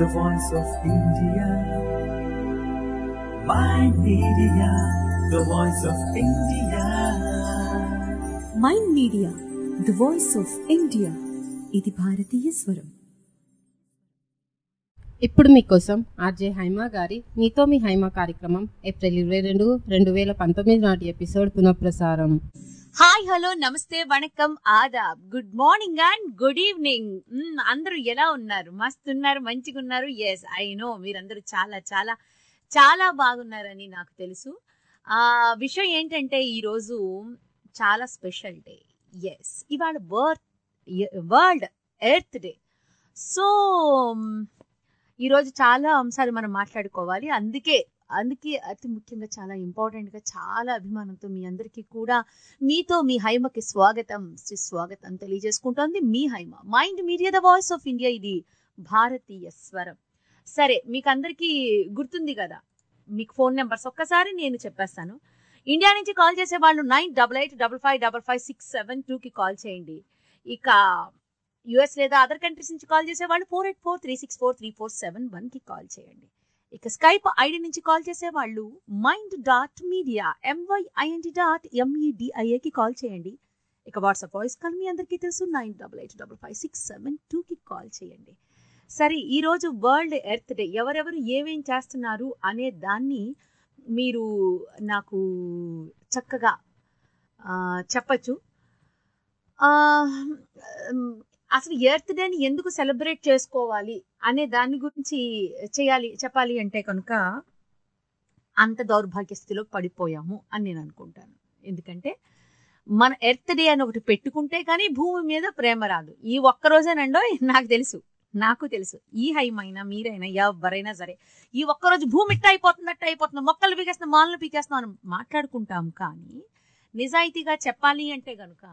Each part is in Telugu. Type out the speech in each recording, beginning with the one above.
the voice of India. Mind Media, the voice of India. Mind Media, the voice of India. ఇది భారతీయ స్వరం. ఇప్పుడు మీకోసం ఆర్జే హైమా గారి మీతో మీ హైమా కార్యక్రమం ఏప్రిల్ 22, 2019 నాటి ఎపిసోడ్ పునఃప్రసారం. హాయ్, హలో, నమస్తే, వణకం, ఆదాబ్, good morning and good evening. అందరూ ఎలా ఉన్నారు? మస్తు ఉన్నారు, మంచిగా ఉన్నారు. ఎస్, ఐ నో మీరందరూ చాలా చాలా చాలా బాగున్నారని నాకు తెలుసు. విషయం ఏంటంటే ఈరోజు చాలా స్పెషల్ డే. ఎస్, ఇవాళ వరల్డ్ ఎర్త్ డే. సో ఈరోజు చాలా అంశాలు మనం మాట్లాడుకోవాలి. అందుకే అతి ముఖ్యంగా చాలా ఇంపార్టెంట్గా చాలా అభిమానంతో మీ అందరికీ కూడా మీతో మీ హైమకి స్వాగతం తెలియజేసుకుంటోంది మీ Haima. Mind media, the voice of India. ఇది భారతీయ స్వరం. సరే, మీకు అందరికీ గుర్తుంది కదా, మీకు ఫోన్ నెంబర్స్ ఒక్కసారి నేను చెప్పేస్తాను. ఇండియా నుంచి కాల్ చేసే వాళ్ళు 9888555567 కాల్ చేయండి. ఇక యుఎస్ లేదా అదర్ కంట్రీస్ నుంచి కాల్ చేసే వాళ్ళు 4843643471 కాల్ చేయండి. ఇక స్కైప్ ఐడి నుంచి కాల్ చేసే వాళ్ళు mind.media MYIND.MEDIA కాల్ చేయండి. ఇక వాట్సాప్ వాయిస్ కాల్ మీ అందరికీ తెలుసు 9888555567 కాల్ చేయండి. సరే, ఈరోజు వరల్డ్ ఎర్త్ డే. ఎవరెవరు ఏమేం చేస్తున్నారు అనే దాన్ని మీరు నాకు చక్కగా చెప్పచ్చు. అసలు ఎర్త్ డేని ఎందుకు సెలబ్రేట్ చేసుకోవాలి అనే దాని గురించి చెప్పాలి అంటే కనుక అంత దౌర్భాగ్య స్థితిలో పడిపోయాము అని నేను అనుకుంటాను. ఎందుకంటే మన ఎర్త్ డే అని ఒకటి పెట్టుకుంటే కానీ భూమి మీద ప్రేమ రాదు. ఈ ఒక్కరోజేనండో నాకు తెలుసు ఈ హైమైనా మీరైనా ఎవరైనా సరే ఈ ఒక్కరోజు భూమి ఇట్ట అయిపోతుంది, మొక్కలు పీకేస్తున్నాం, మాలను పీకేస్తున్నాం అని మాట్లాడుకుంటాం. కానీ నిజాయితీగా చెప్పాలి అంటే కనుక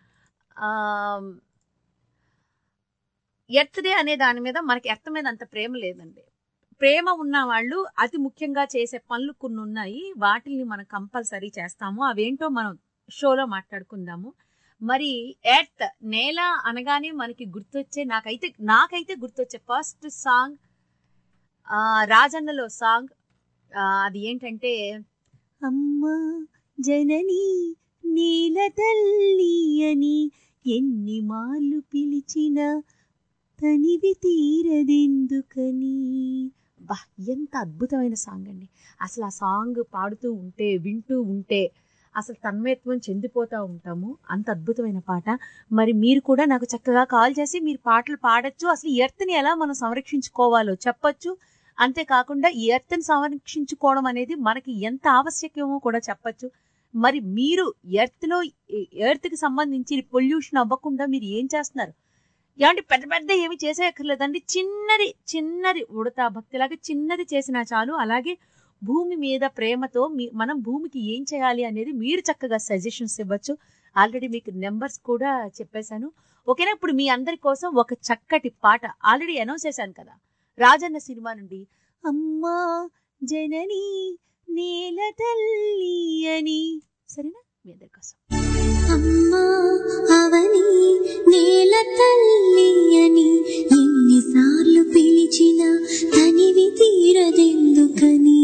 ఎర్త్ డే అనే దాని మీద మనకి ఎర్త్ మీద అంత ప్రేమ లేదండి. ప్రేమ ఉన్న వాళ్ళు అతి ముఖ్యంగా చేసే పనులు కొన్ని ఉన్నాయి, వాటిని మనం కంపల్సరీ చేస్తాము. అవేంటో మనం షోలో మాట్లాడుకుందాము. మరి ఎర్త్, నేల అనగానే మనకి గుర్తొచ్చే నాకైతే గుర్తొచ్చే ఫస్ట్ సాంగ్ రాజన్నలో సాంగ్. అది ఏంటంటే, అమ్మా జనని నేల తల్లి అని ఎన్ని మాళ్ళు పిలిచిన తనివి తీరదెందుకని. బా, ఎంత అద్భుతమైన సాంగ్ అండి. అసలు ఆ సాంగ్ పాడుతూ ఉంటే వింటూ ఉంటే అసలు తన్మయత్వం చెందిపోతూ ఉంటాము. అంత అద్భుతమైన పాట. మరి మీరు కూడా నాకు చక్కగా కాల్ చేసి మీరు పాటలు పాడచ్చు, అసలు ఈ ఎర్త్ని ఎలా మనం సంరక్షించుకోవాలో చెప్పచ్చు. అంతేకాకుండా ఈ ఎర్త్ని సంరక్షించుకోవడం అనేది మనకి ఎంత ఆవశ్యకమో కూడా చెప్పచ్చు. మరి మీరు ఎర్త్కి సంబంధించి పొల్యూషన్ అవ్వకుండా మీరు ఏం చేస్తున్నారు? ఏమంటే పెద్ద ఏమి చేసేయక్కర్లేదండి. చిన్నది ఉడతా భక్తిలాగా చిన్నది చేసినా చాలు. అలాగే భూమి మీద ప్రేమతో మనం భూమికి ఏం చేయాలి అనేది మీరు చక్కగా సజెషన్స్ ఇవ్వచ్చు. ఆల్రెడీ మీకు నెంబర్స్ కూడా చెప్పేశాను. ఓకేనా? ఇప్పుడు మీ అందరి కోసం ఒక చక్కటి పాట ఆల్రెడీ అనౌన్స్ చేశాను కదా, రాజన్న సినిమా నుండి అమ్మా జనని నేల తల్లి అని. సరేనా? మీ అందరి కోసం అమ్మా అవని నేల తల్లి అని ఎన్నిసార్లు పిలిచిన తనివి తీరదెందుకని.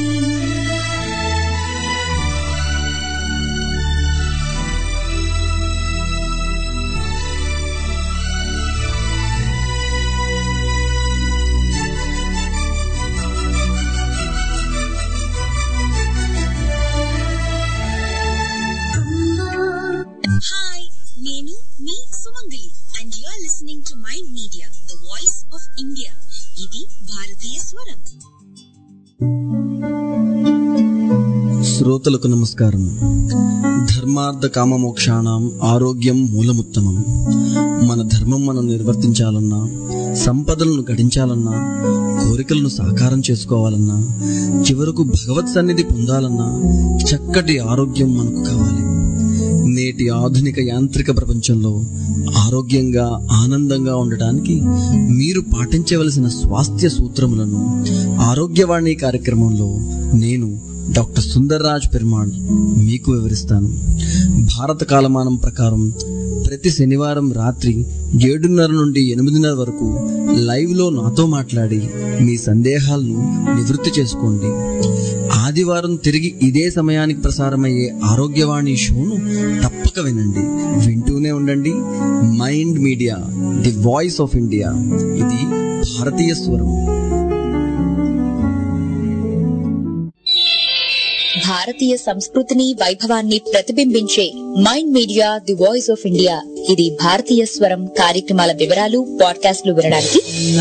నేను మీ Sumangali and you are listening to mind media, the voice of India. ఇది భారతీయ స్వరం. శ్రోతలకు నమస్కారం. ధర్మార్థ కామ మోక్షాణం ఆరోగ్యం మూలముత్తమం. మన ధర్మం మనం నిర్వర్తించాలన్నా, సంపదలను గడించాలన్నా, కోరికలను సాకారం చేసుకోవాలన్నా, చివరకు భగవత్ సన్నిధి పొందాలన్నా చక్కటి ఆరోగ్యం మనకు కావాలి. నేటి ఆధునిక యాంత్రిక ప్రపంచంలో ఆరోగ్యంగా ఆనందంగా ఉండటానికి మీరు పాటించవలసిన స్వాస్థ్య సూత్రములను ఆరోగ్యవాణి కార్యక్రమంలో నేను డాక్టర్ సుందర్రాజ్ పెరుమాళ్ మీకు వివరిస్తాను. భారత కాలమానం ప్రకారం ప్రతి శనివారం రాత్రి 7:30 నుండి 8:30 వరకు లైవ్లో నాతో మాట్లాడి మీ సందేహాలను నివృత్తి చేసుకోండి. ఆదివారం తిరిగి ఇదే సమయానికి ప్రసారమయ్యే ఆరోగ్యవాణి షోను తప్పక వినండి. వింటూనే ఉండండి. Mind media, the voice of India. ఇది భారతీయ స్వరం. భారతీయ సంస్కృతిని వైభవాన్ని ప్రతిబింబించే mind media the voice of India. ఇది భారతీయ స్వరం కార్యక్రమాల వివరాలు, పాడ్కాస్ట్లు వినడానికి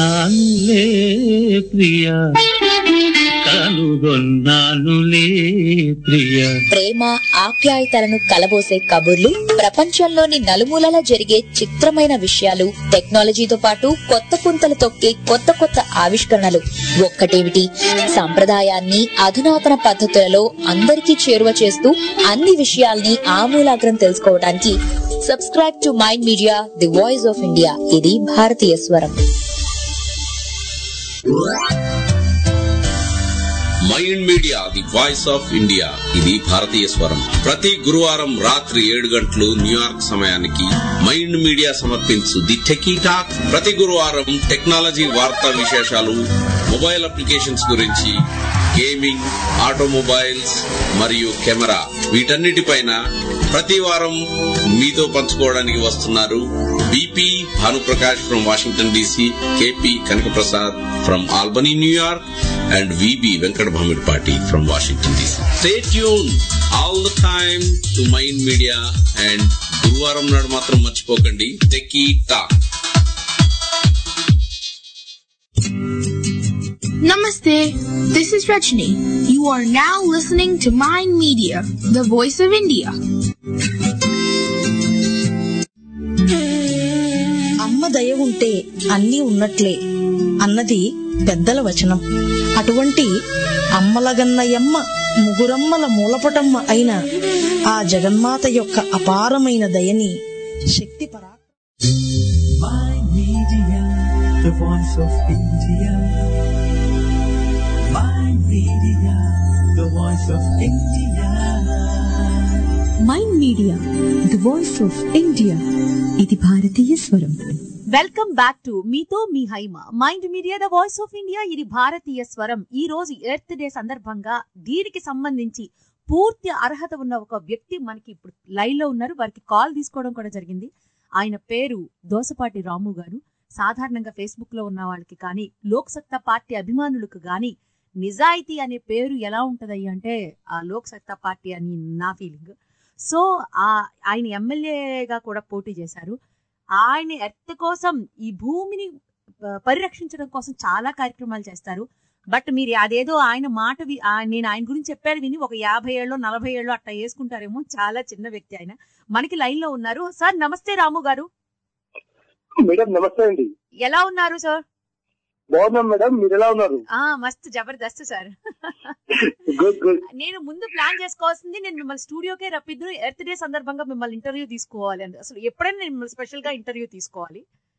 ప్రేమ ఆప్యాయతలను కలబోసే కబుర్లు, ప్రపంచంలోని నలుమూలలా జరిగే చిత్రమైన విషయాలు, టెక్నాలజీతో పాటు కొత్త పుంతలు తొక్కే కొత్త కొత్త ఆవిష్కరణలు, ఒక్కటేమిటి సంప్రదాయాన్ని అధునాతన పద్ధతులలో అందరికీ చేరువ చేస్తూ అన్ని విషయాల్ని ఆమూలాగ్రం తెలుసుకోవడానికి subscribe to mind media the voice of India. ఇది భారతీయ స్వరం. Mind media the voice of India. ఇది భారతీయ స్వరం. ప్రతి గురువారం రాత్రి 7 గంటలు న్యూయార్క్ సమయానికి మైండ్ మీడియా సమర్పించు ది టెకీ టాక్. ప్రతి గురువారం టెక్నాలజీ వార్తా విశేషాలు, మొబైల్ అప్లికేషన్స్ గురించి, గేమింగ్, ఆటోమొబైల్స్ మరియు కెమెరా, వీటన్నిటిపైన ప్రతి వారం మీతో పంచుకోవడానికి వస్తున్నారు BP Bhanuprakash from Washington DC, KP Kanakaprasad from Albany New York, and VB Venkat Bhamirpati from Washington DC. Stay tuned all the time to Mind Media, and గురువారం నాడు మాత్రం మర్చిపోకండి techie talk. Namaste, this is Rajni. You are now listening to Mind Media, the voice of India. అమ్మ దయ ఉంటే అన్నీ ఉన్నట్లే అన్నది పెద్దల వచనం. అటువంటి అమ్మలగన్నయమ్మ, ముగురమ్మల మూలపటమ్మ అయిన ఆ జగన్మాత యొక్క అపారమైన దయని, శక్తి The voice of India. Mind Media, the voice of India. Mind media, the voice of India. ఇది భారతీయ స్వరం. వెల్కమ్ బ్యాక్ టు మీతో మీ Haima. Mind media the voice of India, ఇది భారతీయ స్వరం. ఈ రోజు ఎర్త్ డే సందర్భంగా దీనికి సంబంధించి పూర్తి అర్హత ఉన్న ఒక వ్యక్తి మనకి ఇప్పుడు లైవ్ లో ఉన్నారు. వారికి కాల్ తీసుకోవడం కూడా జరిగింది. ఆయన పేరు దోసపాటి రాము గారు. సాధారణంగా ఫేస్బుక్ లో ఉన్న వాళ్ళకి కానీ, లోక్ సత్తా పార్టీ అభిమానులకు గాని నిజాయితీ అనే పేరు ఎలా ఉంటదయ్య అంటే ఆ లోక్ సత్తా పార్టీ అని నా ఫీలింగ్. సో ఆయన ఎమ్మెల్యేగా కూడా పోటీ చేశారు. ఆయన ఎర్త్ కోసం, ఈ భూమిని పరిరక్షించడం కోసం చాలా కార్యక్రమాలు చేస్తారు. బట్ మీరు అదేదో ఆయన మాట నేను ఆయన గురించి చెప్పారు విని ఒక 50 ఏళ్ళు 40 ఏళ్ళు అట్లా వేసుకుంటారేమో. చాలా చిన్న వ్యక్తి ఆయన. మనకి లైన్ లో ఉన్నారు. సార్ నమస్తే రాము గారు. మేడం నమస్తే అండి. ఎలా ఉన్నారు సార్? బాగున్నాం మేడం, మీరు ఎలా ఉన్నారు? మస్తు జబర్దస్త్ సార్. Good good. నేను ముందు ప్లాన్ చేసుకోవాల్సింది, నేను మిమ్మల్ని స్టూడియోకే రప్పిద్దు, ఎర్త్ డే సందర్భంగా మిమ్మల్ని ఇంటర్వ్యూ తీసుకోవాలి అని. అసలు ఎప్పుడైనా నేను మిమ్మల్ని స్పెషల్ గా ఇంటర్వ్యూ తీసుకోవాలి.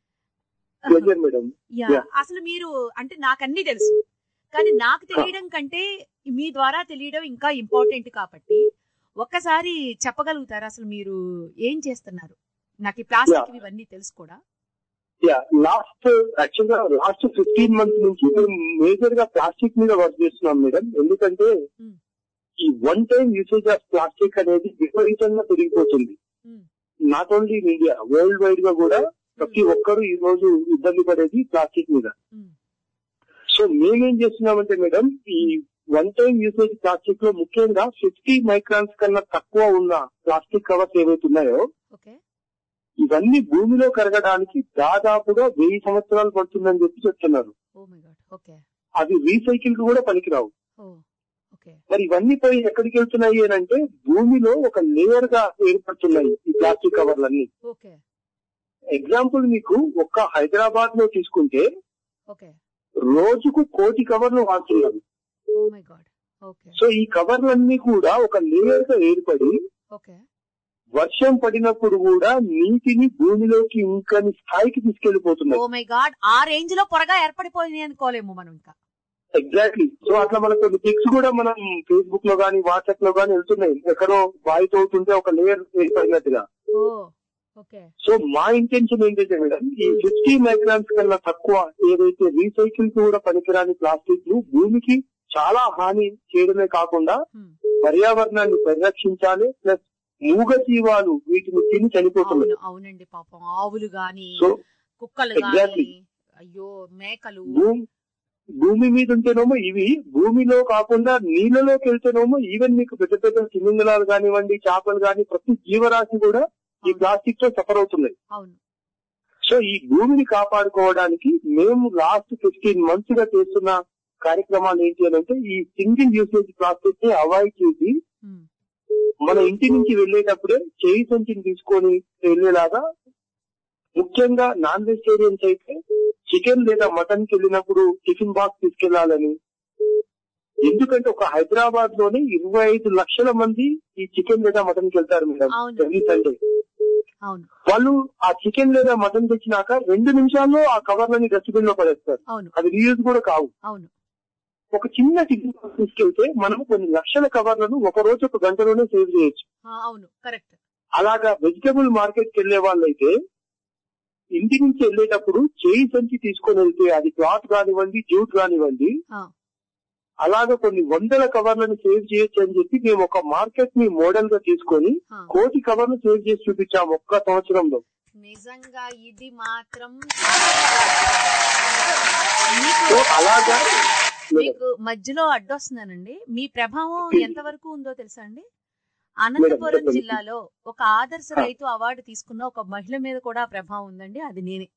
అసలు మీరు అంటే నాకు అన్ని తెలుసు, కానీ నాకు తెలియడం కంటే మీ ద్వారా తెలియడం ఇంకా ఇంపార్టెంట్ కాబట్టి ఒక్కసారి చెప్పగలుగుతారా అసలు మీరు ఏం చేస్తున్నారు? నాకు ఈ ప్లాస్టిక్ ఇవన్నీ తెలుసు కూడా. లాస్ట్ 15 months నుంచి మేము మేజర్ గా ప్లాస్టిక్ మీద వర్క్ చేస్తున్నాం మేడం. ఎందుకంటే ఈ one time usage of plastic అనేది విపరీతంగా పెరిగిపోతుంది. Not only in India, world wide గా కూడా ప్రతి ఒక్కరు ఈ రోజు ఇబ్బంది పడేది ప్లాస్టిక్ మీద. సో మేమేం చేస్తున్నామంటే మేడం, ఈ వన్ టైం యూసేజ్ ప్లాస్టిక్ లో ముఖ్యంగా 50 మైక్రాన్స్ కన్నా తక్కువ ఉన్న ప్లాస్టిక్ కవర్స్ ఏవైతున్నాయో ఇవన్నీ భూమిలో కరగడానికి దాదాపుగా 1000 సంవత్సరాలు పడుతుందని చెప్పి చెప్తున్నారు. అవి రీసైకిల్ కు కూడా పనికిరావు. మరి ఇవన్నీ పోయి ఎక్కడికి వెళ్తున్నాయి అని అంటే భూమిలో ఒక లేయర్ గా ఏర్పడుతున్నాయి ఈ ప్లాస్టిక్ కవర్లన్నీ. ఎగ్జాంపుల్ మీకు ఒక్క హైదరాబాద్ లో తీసుకుంటే రోజుకు 1 కోటి కవర్లు వాడుతున్నారు. సో ఈ కవర్లన్నీ కూడా ఒక లేయర్ గా ఏర్పడి వర్షం పడినప్పుడు కూడా నీటిని భూమిలోకి ఇంకని స్థాయికి తీసుకెళ్లిపోతున్నాయి. ఓ మై గాడ్, ఆ రేంజ్ లో పొరగా ఏర్పడిపోయింది అనుకోలేము మనం ఇంకా. ఎగ్జాక్ట్లీ. సో అట్లా మనకు కొన్ని పిక్స్ కూడా మనం ఫేస్బుక్ లో గానీ వాట్సాప్ లో గానీ వెళ్తున్నాయి. ఎక్కడో బావి తోడుతుంటే ఒక లేయర్ ఏర్పడినట్టుగా. సో మా ఇంటెన్షన్ ఏంటంటే మేడం, ఈ 50 మైక్రాన్స్ కన్నా తక్కువ ఏదైతే రీసైకిల్ కూడా పనికిరాని ప్లాస్టిక్ లు భూమికి చాలా హాని చేయడమే కాకుండా పర్యావరణాన్ని పరిరక్షించాలి, ప్లస్ మూగ జీవాలు వీటిని తిని చనిపోతున్నాయి. అవునండి, పాపం ఆవులు గాని కుక్కలు ఎగ్జాక్ట్లీ, అయ్యో మేకలు భూమి మీద ఉంటేనేమో ఇవి, భూమిలో కాకుండా నీళ్ళలోకి వెళ్తేనేమో ఈవెన్ మీకు పెద్ద పెద్ద తిమింగలాలు కానివ్వండి, చేపలు కాని ప్రతి జీవరాశి కూడా ఈ ప్లాస్టిక్ తో సఫర్ అవుతున్నాయి. సో ఈ భూమిని కాపాడుకోవడానికి మేము లాస్ట్ 15 months గా చేస్తున్న కార్యక్రమాలు ఏంటి అని అంటే, ఈ సింగిల్ యూసేజ్ ప్లాస్టిక్ ని అవాయిడ్ చేసి మన ఇంటి నుంచి వెళ్లేటప్పుడే చేయి సంచిని తీసుకొని వెళ్లేలాగా, ముఖ్యంగా నాన్ వెజిటేరియన్స్ అయితే చికెన్ లేదా మటన్ కి వెళ్ళినప్పుడు టిఫిన్ బాక్స్ తీసుకెళ్లాలని. ఎందుకంటే ఒక హైదరాబాద్ లోనే 25 లక్షల మంది ఈ చికెన్ లేదా మటన్ కి వెళ్తారు మేడం ఎవ్రీ సండే. వాళ్ళు ఆ చికెన్ లేదా మటన్ తెచ్చినాక 2 నిమిషాల్లో ఆ కవర్లని డస్ట్బిన్ లో పడేస్తారు, అది రీయూజ్ కూడా కావు. ఒక చిన్న టిఫిన్ బాక్స్ తీసుకెళ్తే మనం కొన్ని లక్షల కవర్లను ఒక రోజు 1 గంటలోనే సేవ్ చేయొచ్చు. అలాగా వెజిటబుల్ మార్కెట్ కి వెళ్లే వాళ్ళైతే ఇంటి నుంచి వెళ్లేటప్పుడు చేయి సంచి తీసుకొని వెళ్తే, అది క్లాత్ కానివ్వండి, జూట్ కానివ్వండి, అలాగా కొన్ని 100 కవర్లను సేవ్ చేయొచ్చు అని చెప్పి మేము ఒక మార్కెట్ ని మోడల్ గా తీసుకొని 1 కోటి కవర్లు సేవ్ చేసి చూపించాము ఒక్క సంవత్సరంలో. నిజంగా ఇది మాత్రం అలాగా మీకు మధ్యలో అడ్డొస్తున్నానండి. మీ ప్రభావం ఎంత వరకు ఉందో తెలుసా అండి? అనంతపురం జిల్లాలో ఒక ఆదర్శ రైతు అవార్డు తీసుకున్న ఒక మహిళ మీద కూడా ప్రభావం ఉందండి, అది నేనే.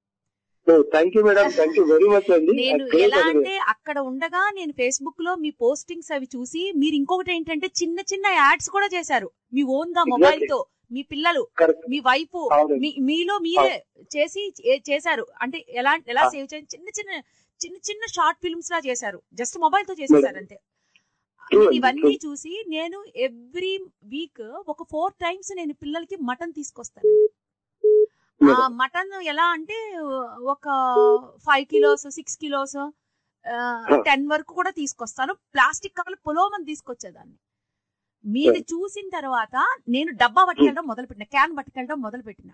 నేను ఎలా అంటే అక్కడ ఉండగా నేను ఫేస్బుక్ లో మీ పోస్టింగ్స్ అవి చూసి, మీరు ఇంకొకటి ఏంటంటే చిన్న చిన్న యాడ్స్ కూడా చేశారు మీ ఓన్ గా మొబైల్ తో. మీ పిల్లలు, మీ వైఫ్, మీలో మీరే చేశారు. అంటే ఎలా సేవ్ చేయాలి, చిన్న చిన్న షార్ట్ ఫిల్మ్స్ లా చేశారు, జస్ట్ మొబైల్ తో చేసేసారు అంతే. ఇవన్నీ చూసి నేను ఎవ్రీ వీక్ ఒక 4 times నేను పిల్లలకి మటన్ తీసుకొస్తాను. ఆ మటన్ ఎలా అంటే ఒక 5 kilos 6 kilos 10 వరకు కూడా తీసుకొస్తాను. ప్లాస్టిక్ కవర్లు పొలోమని తీసుకొచ్చేదాన్ని. మీరు చూసిన తర్వాత నేను డబ్బా పట్టుకెళ్ళడం మొదలు పెట్టిన, క్యాన్ పట్టుకెళ్ళడం మొదలు పెట్టిన.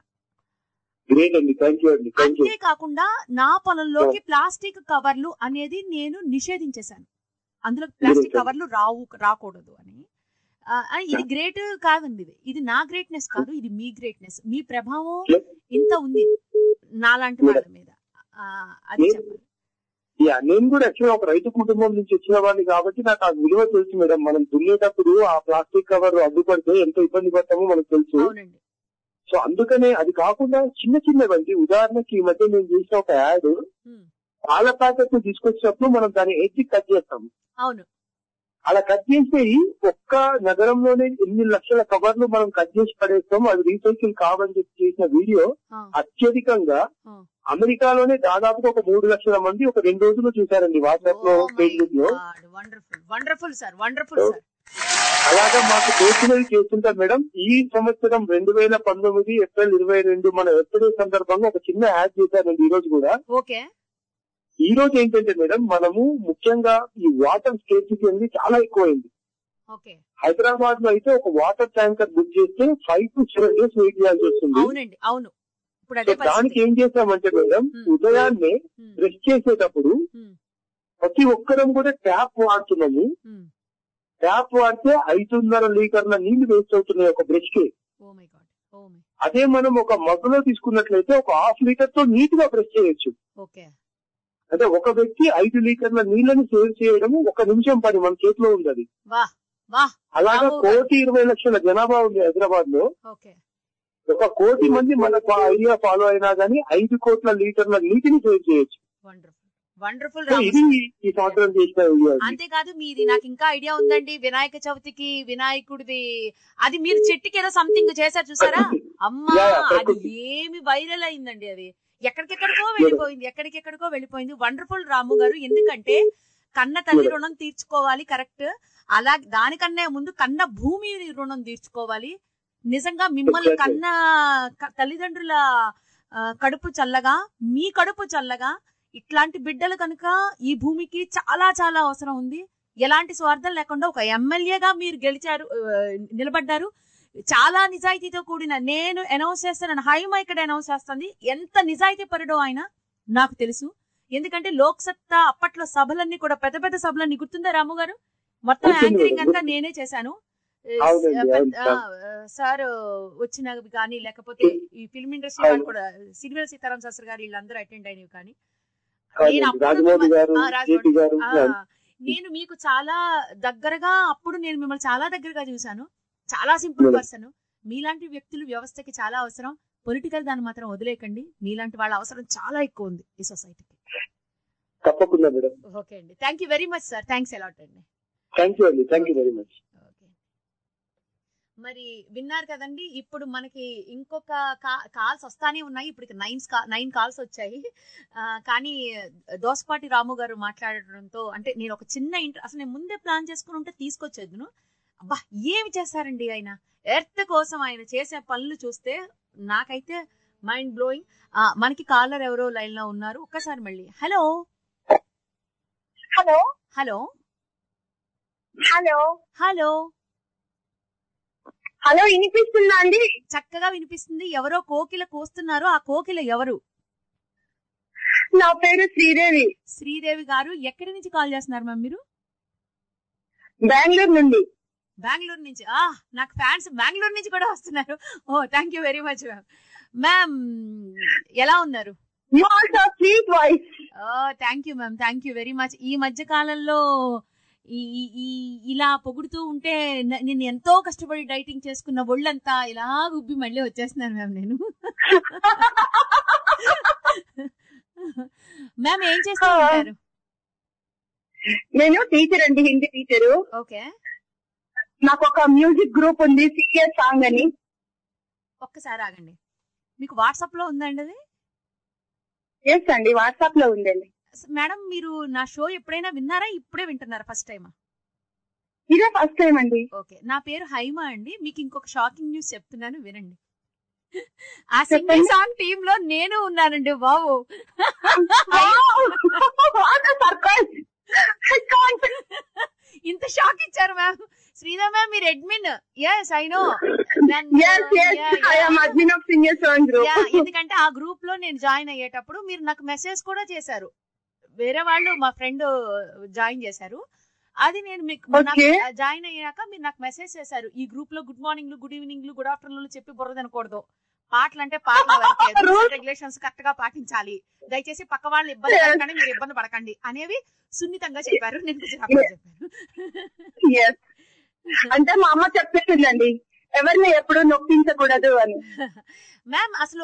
అంతేకాకుండా నా పొలంలోకి ప్లాస్టిక్ కవర్లు అనేది నేను నిషేధించేశాను. అందులో ప్లాస్టిక్ కవర్లు రాకూడదు అని. ఇది గ్రేట్ కాదండి, ఇది నా గ్రేట్నెస్ కాదు, ఇది మీ గ్రేట్నెస్. మీ ప్రభావం ఇంత ఉంది నాలాంటి వాళ్ళ మీద, అది చెప్పాలి. నేను కూడా యాక్చువల్గా ఒక రైతు కుటుంబం నుంచి వచ్చిన వాడిని కాబట్టి నాకు ఆ విలువ తెలుసు మేడం. మనం దున్నేటప్పుడు ఆ ప్లాస్టిక్ కవర్ అడ్డుపడితే ఎంత ఇబ్బంది పడతామో మనకు తెలుసు. సో అందుకనే అది కాకుండా చిన్న చిన్నవండి, ఉదాహరణకి ఈ మధ్య నేను చేసిన ఒక యాడ్, పాల ప్యాకెట్ తీసుకొచ్చినప్పుడు మనం దాని ఎడ్జ్ కట్ చేస్తాం. అవును, అలా కట్ చేసి ఒక్క నగరంలోనే 8 లక్షల కవర్లు మనం కట్ చేసి పడేస్తాం, అది రీసైకిల్ కావని చెప్పి చేసిన వీడియో అత్యధికంగా అమెరికాలోనే దాదాపుగా ఒక 3 లక్షల మంది ఒక 2 రోజులు చూశారండి వాట్సాప్ లో, ఫేస్బుక్ లో. అలాగా మాకు తోచినవి చేస్తుంటాం మేడం. ఈ సంవత్సరం 2019 ఏప్రిల్ 22 మన ఎప్పుడే సందర్భంగా ఒక చిన్న యాడ్ చేశారండి ఈ రోజు కూడా. ఈ రోజు ఏంటంటే మేడం, మనము ముఖ్యంగా ఈ వాటర్ స్కేర్సిటీ అనేది చాలా ఎక్కువైంది. హైదరాబాద్ లో అయితే ఒక వాటర్ ట్యాంకర్ బుక్ చేస్తే 5 to 7 days వెయిట్ చేయాల్సి వస్తుంది. దానికి ఏం చేస్తామంటే మేడం, ఉదయాన్నే బ్రష్ చేసేటప్పుడు ప్రతి ఒక్కరం కూడా ట్యాప్ వాడుతున్నాము. ట్యాప్ వాడితే 5.5 లీటర్ల నీళ్లు వేస్ట్ అవుతున్నాయి ఒక బ్రష్ కి. అదే మనం ఒక మగ్గులో తీసుకున్నట్లయితే ఒక 1/2 లీటర్ తో నీట్ గా బ్రష్ చేయొచ్చు. అంటే ఒక వ్యక్తి 5 లీటర్ల నీళ్లను సేవ్ చేయడం 1 నిమిషం పని మన చేతిలో ఉంది. అది అలాగా 1,20,00,000 జనాభా ఉంది హైదరాబాద్ లో. 1 కోటి మంది మనకు ఐడియా ఫాలో అయినా గానీ 5 కోట్ల లీటర్ల నీటిని సేవ్ చేయొచ్చు. ఇది ఈ సంవత్సరం చేసిన. అంతేకాదు, మీది నాకు ఇంకా ఐడియా ఉందండి. వినాయక చవితికి వినాయకుడిది అది మీరు చెట్టుకి ఏదో సంథింగ్ చేశారు చూసారా అమ్మా, అది ఏమి వైరల్ అయిందండి. అది ఎక్కడికెక్కడికో వెళ్ళిపోయింది. వండర్ఫుల్ రాము గారు. ఎందుకంటే కన్న తల్లి రుణం తీర్చుకోవాలి, కరెక్ట్. అలా దానికన్నా ముందు కన్న భూమి రుణం తీర్చుకోవాలి. నిజంగా మిమ్మల్ని కన్న తల్లిదండ్రుల కడుపు చల్లగా, మీ కడుపు చల్లగా, ఇట్లాంటి బిడ్డలు కనుక ఈ భూమికి చాలా చాలా అవసరం ఉంది. ఎలాంటి స్వార్థం లేకుండా ఒక ఎమ్మెల్యేగా మీరు నిలబడ్డారు. చాలా నిజాయితీతో కూడిన, నేను అనౌన్స్ చేస్తానని హైమ ఇక్కడ అనౌన్స్ చేస్తుంది. ఎంత నిజాయితీ పరుడో ఆయన నాకు తెలుసు. ఎందుకంటే లోక్సత్తా అప్పట్లో సభలన్నీ కూడా పెద్ద పెద్ద సభలన్నీ గుర్తుందా రాము గారు? మొత్తం యాంకరింగ్ అంతా నేనే చేశాను. సార్ వచ్చిన కానీ లేకపోతే ఈ ఫిల్మ్ ఇండస్ట్రీ వాళ్ళు కూడా సిరివెల సీతారాం శాస్త్రి గారు వీళ్ళందరూ అటెండ్ అయినవి. కానీ నేను మీకు చాలా దగ్గరగా, అప్పుడు నేను మిమ్మల్ని చాలా దగ్గరగా చూశాను. చాలా సింపుల్ పర్సన్. మీలాంటి వ్యక్తులు వ్యవస్థకి చాలా అవసరం. పొలిటికల్ దాన్ని మాత్రం వదిలేకండి. మీలాంటి వాళ్ళ అవసరం చాలా ఎక్కువ ఉంది ఈ సొసైటీకి. తప్పకుండా మేడం. ఓకే అండి, thank you very much sir. Thanks a lot అండి. థ్యాంక్ యూ అండి, థ్యాంక్ యూ వెరీ మచ్. మరి విన్నారు కదండి, ఇప్పుడు మనకి ఇంకొక కాల్స్ వస్తానే ఉన్నాయి. ఇప్పుడు 9 కాల్స్ వచ్చాయి. కానీ దోసపాటి రాము గారు మాట్లాడడంతో, అంటే నేను ఒక చిన్న అసలు నేను ముందే ప్లాన్ చేసుకుని ఉంటే తీసుకొచ్చేద్దును. అబ్బా ఏమి చేస్తారండి ఆయన, ఎర్త్ కోసం ఆయన చేసే పనులు చూస్తే నాకైతే మైండ్ బ్లోయింగ్. మనకి కాలర్ ఎవరో లైన్ లో ఉన్నారు. ఒక్కసారి మళ్ళీ hello hello hello hello hello hello వినిపిస్తుందా అండి? చక్కగా వినిపిస్తుంది. ఎవరో కోకిల కూస్తున్నారు. ఆ కోకిల ఎవరు? నా పేరు శ్రీదేవి. శ్రీదేవి గారు ఎక్కడి నుంచి కాల్ చేస్తున్నారు మ్యామ్ మీరు? బెంగళూరు నుండి. బెంగళూరు నుంచి? నాకు ఫ్యాన్స్ బెంగళూరు నుంచి కూడా వస్తున్నారు. Oh thank you very much ma'am. Ma'am ఎలా ఉన్నారు? Thank you ma'am, thank you very much. ఈ మధ్య కాలంలో ఇలా పొగుడుతూ ఉంటే నేను ఎంతో కష్టపడి డైటింగ్ చేసుకున్న ఒళ్ళంతా ఇలా ఉబ్బి మళ్ళీ వచ్చేస్తున్నాను మ్యామ్. నేను మ్యామ్ ఏం చేస్తూ ఉంటారు? నేను టీచర్ అండి, హిందీ టీచరు. ఓకే. నాకు ఒక మ్యూజిక్ గ్రూప్ ఉంది, సీరియస్ సాంగ్ అని. ఒక్కసారి ఆగండి, మీకు వాట్సాప్ లో ఉందండి అది? ఎస్ అండి, వాట్సాప్ లో ఉందండి. మేడం మీరు నా షో ఎప్పుడైనా విన్నారా? ఇప్పుడే వింటున్నారా? ఫస్ట్ టైమా? ఇదే ఫస్ట్ టైం అండి. ఓకే, నా పేరు హైమ అండి. మీకు ఇంకొక షాకింగ్ న్యూస్ చెప్తున్నాను, వినండి. ఆ సింగింగ్ సాంగ్ టీమ్ లో నేను ఉన్నానండి బాబు. ఇంత షాక్ ఇచ్చారు మ్యామ్. శ్రీదేవి మ్యామ్ మీరు అడ్మిన్? yes I know. ఎందుకంటే ఆ గ్రూప్ లో నేను జాయిన్ అయ్యేటప్పుడు మీరు నాకు మెసేజ్ కూడా చేశారు. వేరే వాళ్ళు మా ఫ్రెండ్ జాయిన్ చేశారు. అది నేను మీకు జాయిన్ అయ్యాక మీరు నాకు మెసేజ్ చేశారు, ఈ గ్రూప్ లో good morning good evening good afternoon చెప్పి బుర్రదనకూడదు, పాటలు అంటే పాటలు రెగ్యులేషన్స్ కరెక్ట్ గా పాటించాలి, దయచేసి పక్క వాళ్ళు ఇబ్బంది పడకండి, మీరు ఇబ్బంది పడకండి అనేవి సున్నితంగా చెప్పారు. నేను చెప్పాను. అంటే మా అమ్మ చెప్పేసిందండి, ఎవరిని ఎప్పుడు నొప్పించకూడదు అని. మ్యామ్ అసలు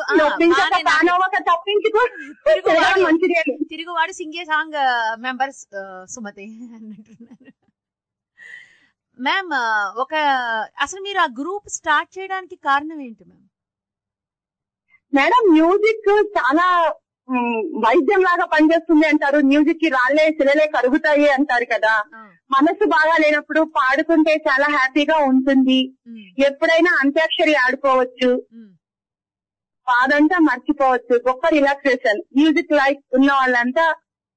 తిరుగువాడు సింగే సాంగ్ మెంబర్స్ సుమతి అంటున్నారు. మ్యామ్ అసలు మీరు ఆ గ్రూప్ స్టార్ట్ చేయడానికి కారణం ఏంటి మ్యామ్? మేడం మ్యూజిక్ చాలా వైద్యం లాగా పనిచేస్తుంది అంటారు. మ్యూజిక్ కి రాళ్లే శిలలే కరుగుతాయి అంటారు కదా. మనసు బాగా లేనప్పుడు పాడుకుంటే చాలా హ్యాపీగా ఉంటుంది. ఎప్పుడైనా అంత్యాక్షరి ఆడుకోవచ్చు, బాధంతా మర్చిపోవచ్చు. గొప్ప రిలాక్సేషన్ మ్యూజిక్ లైఫ్ ఉన్న వాళ్ళంతా.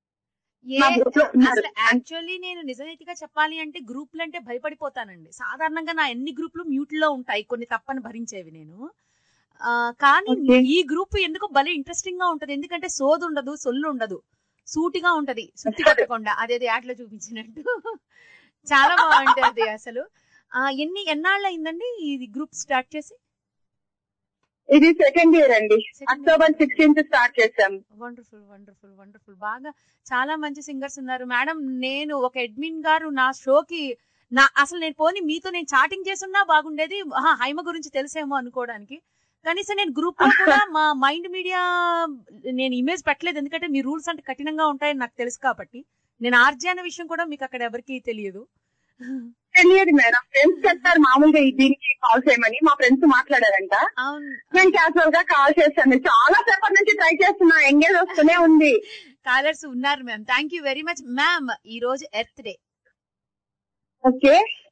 యాక్చువల్లీ నేను నిజాయితీగా చెప్పాలి అంటే గ్రూప్లు అంటే భయపడిపోతానండి. సాధారణంగా నా ఎన్ని గ్రూపులు మ్యూట్ లో ఉంటాయి, కొన్ని తప్పని భరించేవి నేను. కానీ ఈ గ్రూప్ ఎందుకో భలే ఇంట్రెస్టింగ్ గా ఉంటది. ఎందుకంటే సోదు ఉండదు, సొల్లు ఉండదు, సూటిగా ఉంటది, సుత్తి కొట్టకుండా. అదేదో యాడ్ లో చూపించినట్టు చాలా బాగుంటది అసలు. ఎన్నాళ్ళు అయిందండి ఇది గ్రూప్ స్టార్ట్ చేసి? ఇది సెకండ్ ఇయర్ అండి. అక్టోబర్ 16th స్టార్ట్ చేసాం. Wonderful wonderful wonderful. బాగా చాలా మంచి సింగర్స్ ఉన్నారు మేడం. నేను ఒక అడ్మిన్ గారు నా షోకి అసలు నేను పోనీ మీతో నేను చాటింగ్ చేస్తున్నా బాగుండేది, హైమ గురించి తెలిసేమో అనుకోవడానికి. కనీసం నేను గ్రూప్ లో కూడా మా మైండ్ మీడియా నేను ఇమేజ్ పెట్టలేదు, ఎందుకంటే మీ రూల్స్ అంటే కఠినంగా ఉంటాయని నాకు తెలుసు కాబట్టి. నేను ఆర్జే అనే విషయం కూడా మీకు అక్కడ ఎవరికి తెలియదు. తెలియదు మేడం, ఫ్రెండ్స్ చెప్తారు మామూలుగా దీనికి కాల్ చేయమని. మా ఫ్రెండ్స్ మాట్లాడారంట, నేను క్యాజువల్ గా కాల్ చేశాను. చాలా సేపటి నుంచి ట్రై చేస్తున్నా, ఎంగేజ్ వస్తూనే ఉంది. కాలర్స్ ఉన్నారు ma'am. Thank you very much ma'am. ఈ రోజు ఎర్త్ డే. ఓకే,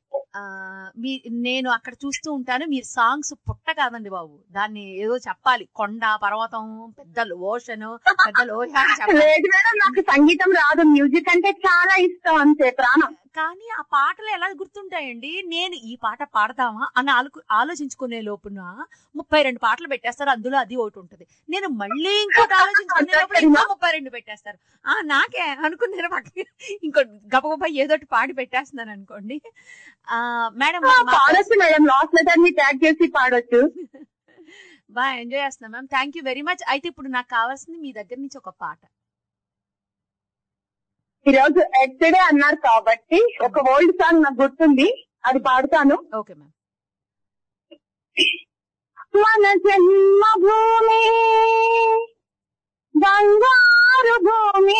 నేను అక్కడ చూస్తూ ఉంటాను. మీరు సాంగ్స్ పుట్ట కాదండి బాబు, దాన్ని ఏదో చెప్పాలి. కొండ, పర్వతం, పెద్ద ఓషన్, పెద్ద లోయ. లేదు మేడం, నాకు సంగీతం రాదు, మ్యూజిక్ అంటే చాలా ఇష్టం, అంతే ప్రాణం. కానీ ఆ పాటలు ఎలా గుర్తుంటాయండి? నేను ఈ పాట పాడదామా అని ఆలోచించుకునే లోపున 32 పాటలు పెట్టేస్తారు, అందులో అది ఒకటి ఉంటది. నేను మళ్ళీ ఇంకోటి ఆలోచించుకునే లోపల ఇంకా 32 పెట్టేస్తారు. నాకే అనుకున్నారు ఇంకో గబగబా ఏదోటి పాడి పెట్టేస్తున్నాను అనుకోండి. మేడం పాడొచ్చు మేడం, లాస్ట్ లెటర్ ని ట్యాగ్ చేసి పాడొచ్చు. బాగా ఎంజాయ్ చేస్తున్నాం ma'am, thank you very much. అయితే ఇప్పుడు నాకు కావాల్సింది మీ దగ్గర నుంచి ఒక పాట. ఈరోజు ఎస్టర్డే అన్నారు కాబట్టి ఒక ఓల్డ్ సాంగ్ నాకు గుర్తుంది, అది పాడుతాను. Okay ma'am. మన జన్మభూమి బంగారు భూమి,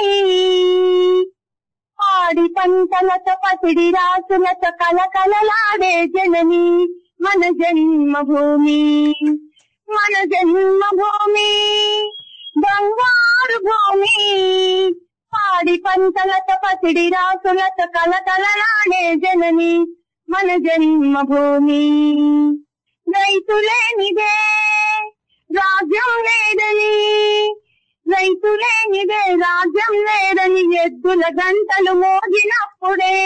ఆడి పంటలతో పసిడి రాసులతో కలకలలాడే జనని మన జన్మభూమి. మన జన్మభూమి బంగారు భూమి, పాడి పంటలతో పసిడి రాసులతో కలకలలాడే జనని మన జన్మభూమి. రైతులేనిదే రాజ్యం లేదని, రైతులేనిదే రాజ్యం లేదని ఎద్దుల గంటలు మోగినప్పుడే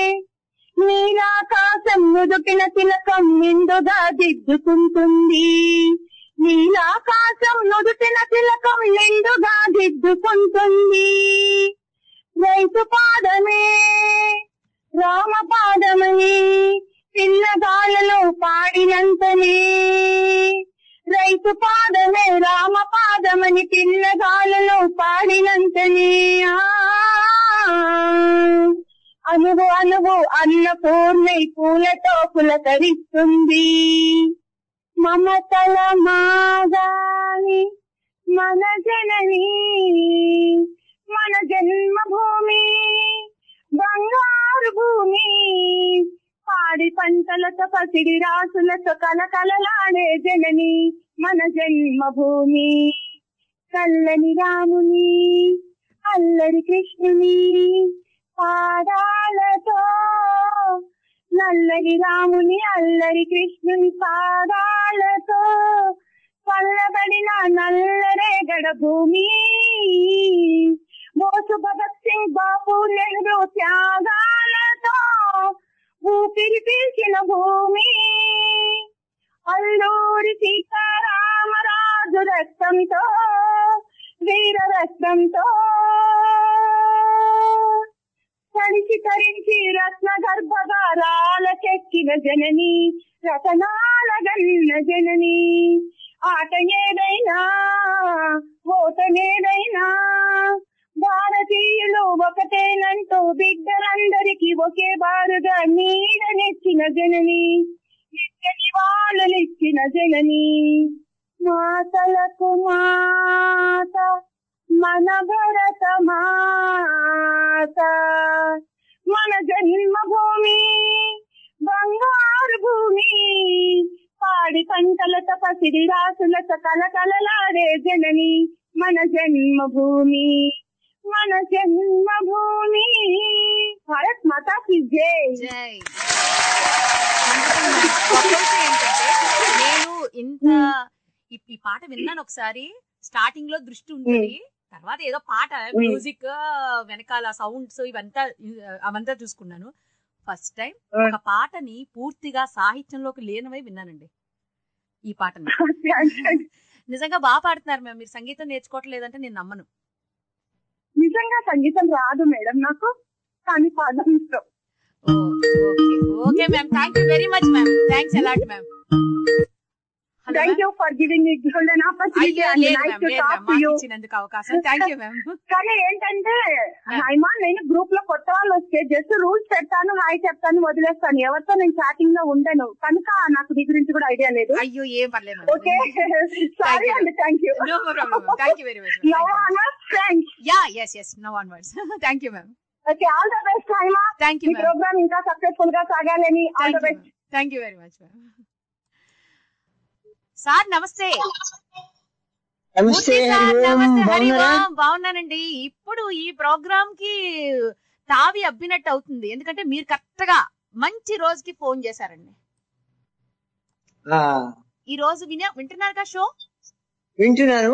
నీలాకాశం నుదుటిన తిలకం నిండుగా దిద్దుకుంటుంది. నీలాకాశం నుదుటిన తిలకం నిండుగా దిద్దుకుంటుంది. రైతు పాదమే రామ పాదమని పిల్లగాళ్ళలో పాడినంతనే, రైతు పాదమే రామ పాదమని పిల్లగాళ్ళలో పాడినంతనే. అనువు అనువు అన్నపూర్ణై పూలతో పులకరిస్తుంది. మమతల మాగాని మన జనని మన జన్మభూమి బంగారు భూమి, పాడి పంటలతో పసిడి రాసులతో కలకలలాడే జనని మన జన్మభూమి. చల్లని రాముని అల్లరి కృష్ణుని పాదాలతో, నల్లని రాముని అల్లరి కృష్ణుని పాదాలతో చల్లబడిన నల్లరేగడ భూమి. బోసు భగత్ సింగ్ బాపు నెహ్రూ త్యాగాలతో ఊపిరి పీల్చిన భూమి. అల్లూరి సీతారామరాజు రక్తంతో వీర రక్తంతో తడిచి తరించి రత్న గర్భగారాలకెక్కిన జనని రతనాల గన్న జనని. ఆట ఏదైనా ఓటనేదైనా భారతీయులు ఒకటేనంటూ బిడ్డలందరికీ ఒకే బారుగా నీడనెచ్చిన జనని, నిత్య నివాళులిచ్చిన జనని. మాతలకు మాత మన భరత మాత, మన జన్మభూమి బంగారు భూమి, పాడి పంటలతో పసిడి రాసులతో కలకలలాడే జనని మన జన్మభూమి మన జన్మభూమి. భారత్ మాతా కీ జై. జై. నేను ఇంత ఈ పాట విన్నాను ఒకసారి, స్టార్టింగ్ లో దృష్టి ఉంటుంది, తర్వాత ఏదో పాట మ్యూజిక్ వెనకాల సౌండ్స్ అవంతా చూసుకున్నాను. ఫస్ట్ టైం ఒక పాటని పూర్తిగా సాహిత్యంలోకి లేనవై విన్నానండి ఈ పాటని. నిజంగా బాగా పాడుతున్నారు మ్యామ్. మీరు సంగీతం నేర్చుకోవట్లేదంటే నేను నమ్మను. నిజంగా సంగీతం రాదు మేడం నాకు, కానీ పాడడం ఇష్టం. Okay ma'am, thank you very much ma'am. Thanks a lot ma'am. Thank you for giving me golden opportunity and nice to talk to you. ఇచ్చినందుకు అవకాశం. Thank you ma'am. కానీ ఏంటంటే హైమా, నేను గ్రూప్ లో కొత్త వాళ్ళు వస్తే జస్ట్ రూల్స్ పెడతాను, హాయ్ చెప్తాను, వదిలేస్తాను. ఎవరితో నేను చాటింగ్ లో ఉండను, కనుక నాకు మీ గురించి కూడా ఐడియా లేదు. అయ్యో ఏం పర్లేదు. ఓకే, సారీ అండి. Thank you. No problem. Thank you very much. Now onwards friends. Yeah yes now onwards. Thank you ma'am. Okay, all the best Haima. Thank you. ఈ ప్రోగ్రామ్ ఇంకా సక్సెస్ఫుల్ గా సాగాలని. All the best. Thank you very much ma'am. Sir నమస్తే. నమస్తే. బాగున్నానండి. ఇప్పుడు ఈ ప్రోగ్రామ్ కి తావి అబ్బినట్టు అవుతుంది, ఎందుకంటే మీరు కరెక్ట్ గా మంచి రోజుకి ఫోన్ చేశారండి. ఈ రోజు వింటున్నారుగా షో? వింటున్నాను.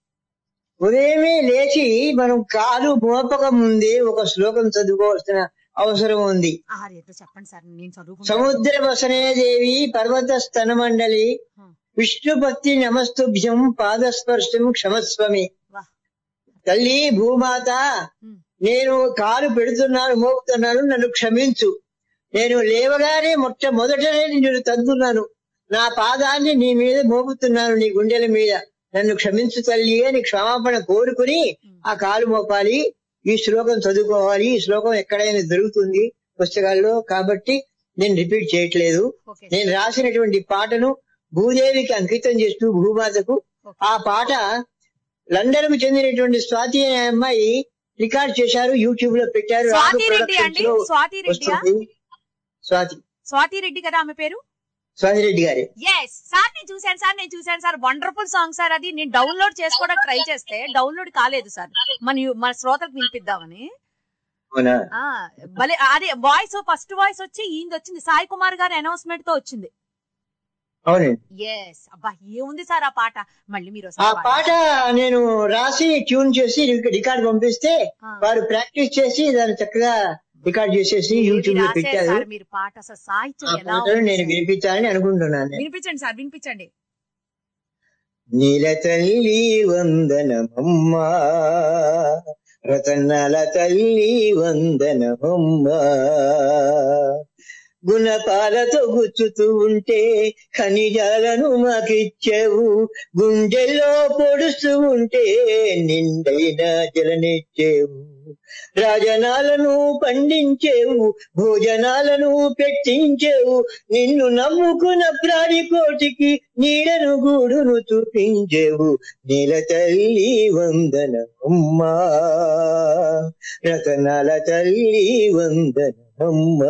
ఉదయమే లేచి మనం కాలు మోపక ముందే ఒక శ్లోకం చదువుకోవాల్సిన అవసరం ఉంది. చెప్పండి సార్, నేను చదువుకుంటాను. సముద్ర వసనే దేవి పర్వత స్తన మండలి విష్ణు భక్తి నమస్తుభ్యం పాదస్పర్శం క్షమస్వమి. తల్లి భూమాత, నేను కాలు పెడుతున్నాను, మోపుతున్నాను, నన్ను క్షమించు. నేను లేవగానే మొట్టమొదటనే నిన్ను తంతున్నాను, నా పాదాన్ని నీ మీద మోపుతున్నాను, నీ గుండెల మీద, నన్ను క్షమించు తల్లి అని క్షమాపణ కోరుకుని ఆ కాలు మోపాలి. ఈ శ్లోకం చదువుకోవాలి. ఈ శ్లోకం ఎక్కడైనా దొరుకుతుంది పుస్తకాల్లో, కాబట్టి నేను రిపీట్ చేయట్లేదు. నేను రాసినటువంటి పాటను భూదేవికి అంకితం చేస్తూ భూమాతకు, ఆ పాట లండన్ కు చెందినటువంటి స్వాతి అనే అమ్మాయి రికార్డ్ చేశారు, యూట్యూబ్ లో పెట్టారు. స్వాతి రెడ్డి కదా ఆమె పేరు? స్వాతి రెడ్డి గారు. సార్ నేను చూశాను సార్, వండర్ఫుల్ సాంగ్ సార్. అది నేను డౌన్లోడ్ చేసుకోవడానికి ట్రై చేస్తే డౌన్లోడ్ కాలేదు సార్, మన శ్రోతలకు వినిపిద్దామని. భలే అదే వాయిస్, ఫస్ట్ వాయిస్ వచ్చి ఈయన వచ్చింది, సాయి కుమార్ గారి అనౌన్స్మెంట్ తో వచ్చింది. అబ్బా ఏముంది సార్ ఆ పాట, మళ్ళీ మీరు ఆ పాట నేను రాసి ట్యూన్ చేసి రికార్డ్ పంపిస్తే వారు ప్రాక్టీస్ చేసి దాన్ని చక్కగా రికార్డ్ చేసేసి యూట్యూబ్ లో పెట్టారు. మీరు పాట నేను వినిపించాలని అనుకుంటున్నాను. వినిపించండి సార్, వినిపించండి. నీల తల్లి వందనమమ్మా, రతనాల తల్లి వందనమమ్మా, గుణపాలతో గుచ్చుతూ ఉంటే ఖనిజాలను మాకిచ్చావు, గుండెల్లో పొడుస్తూ ఉంటే నిండైన జలనిచ్చేవు, రాజనాలను పండించేవు, భోజనాలను పెట్టించేవు, నిన్ను నమ్ముకున్న ప్రాణికోటికి నీడను గూడును చూపించేవు. నీల తల్లి వందనమమ్మా, రతనాల తల్లి వందనమమ్మా,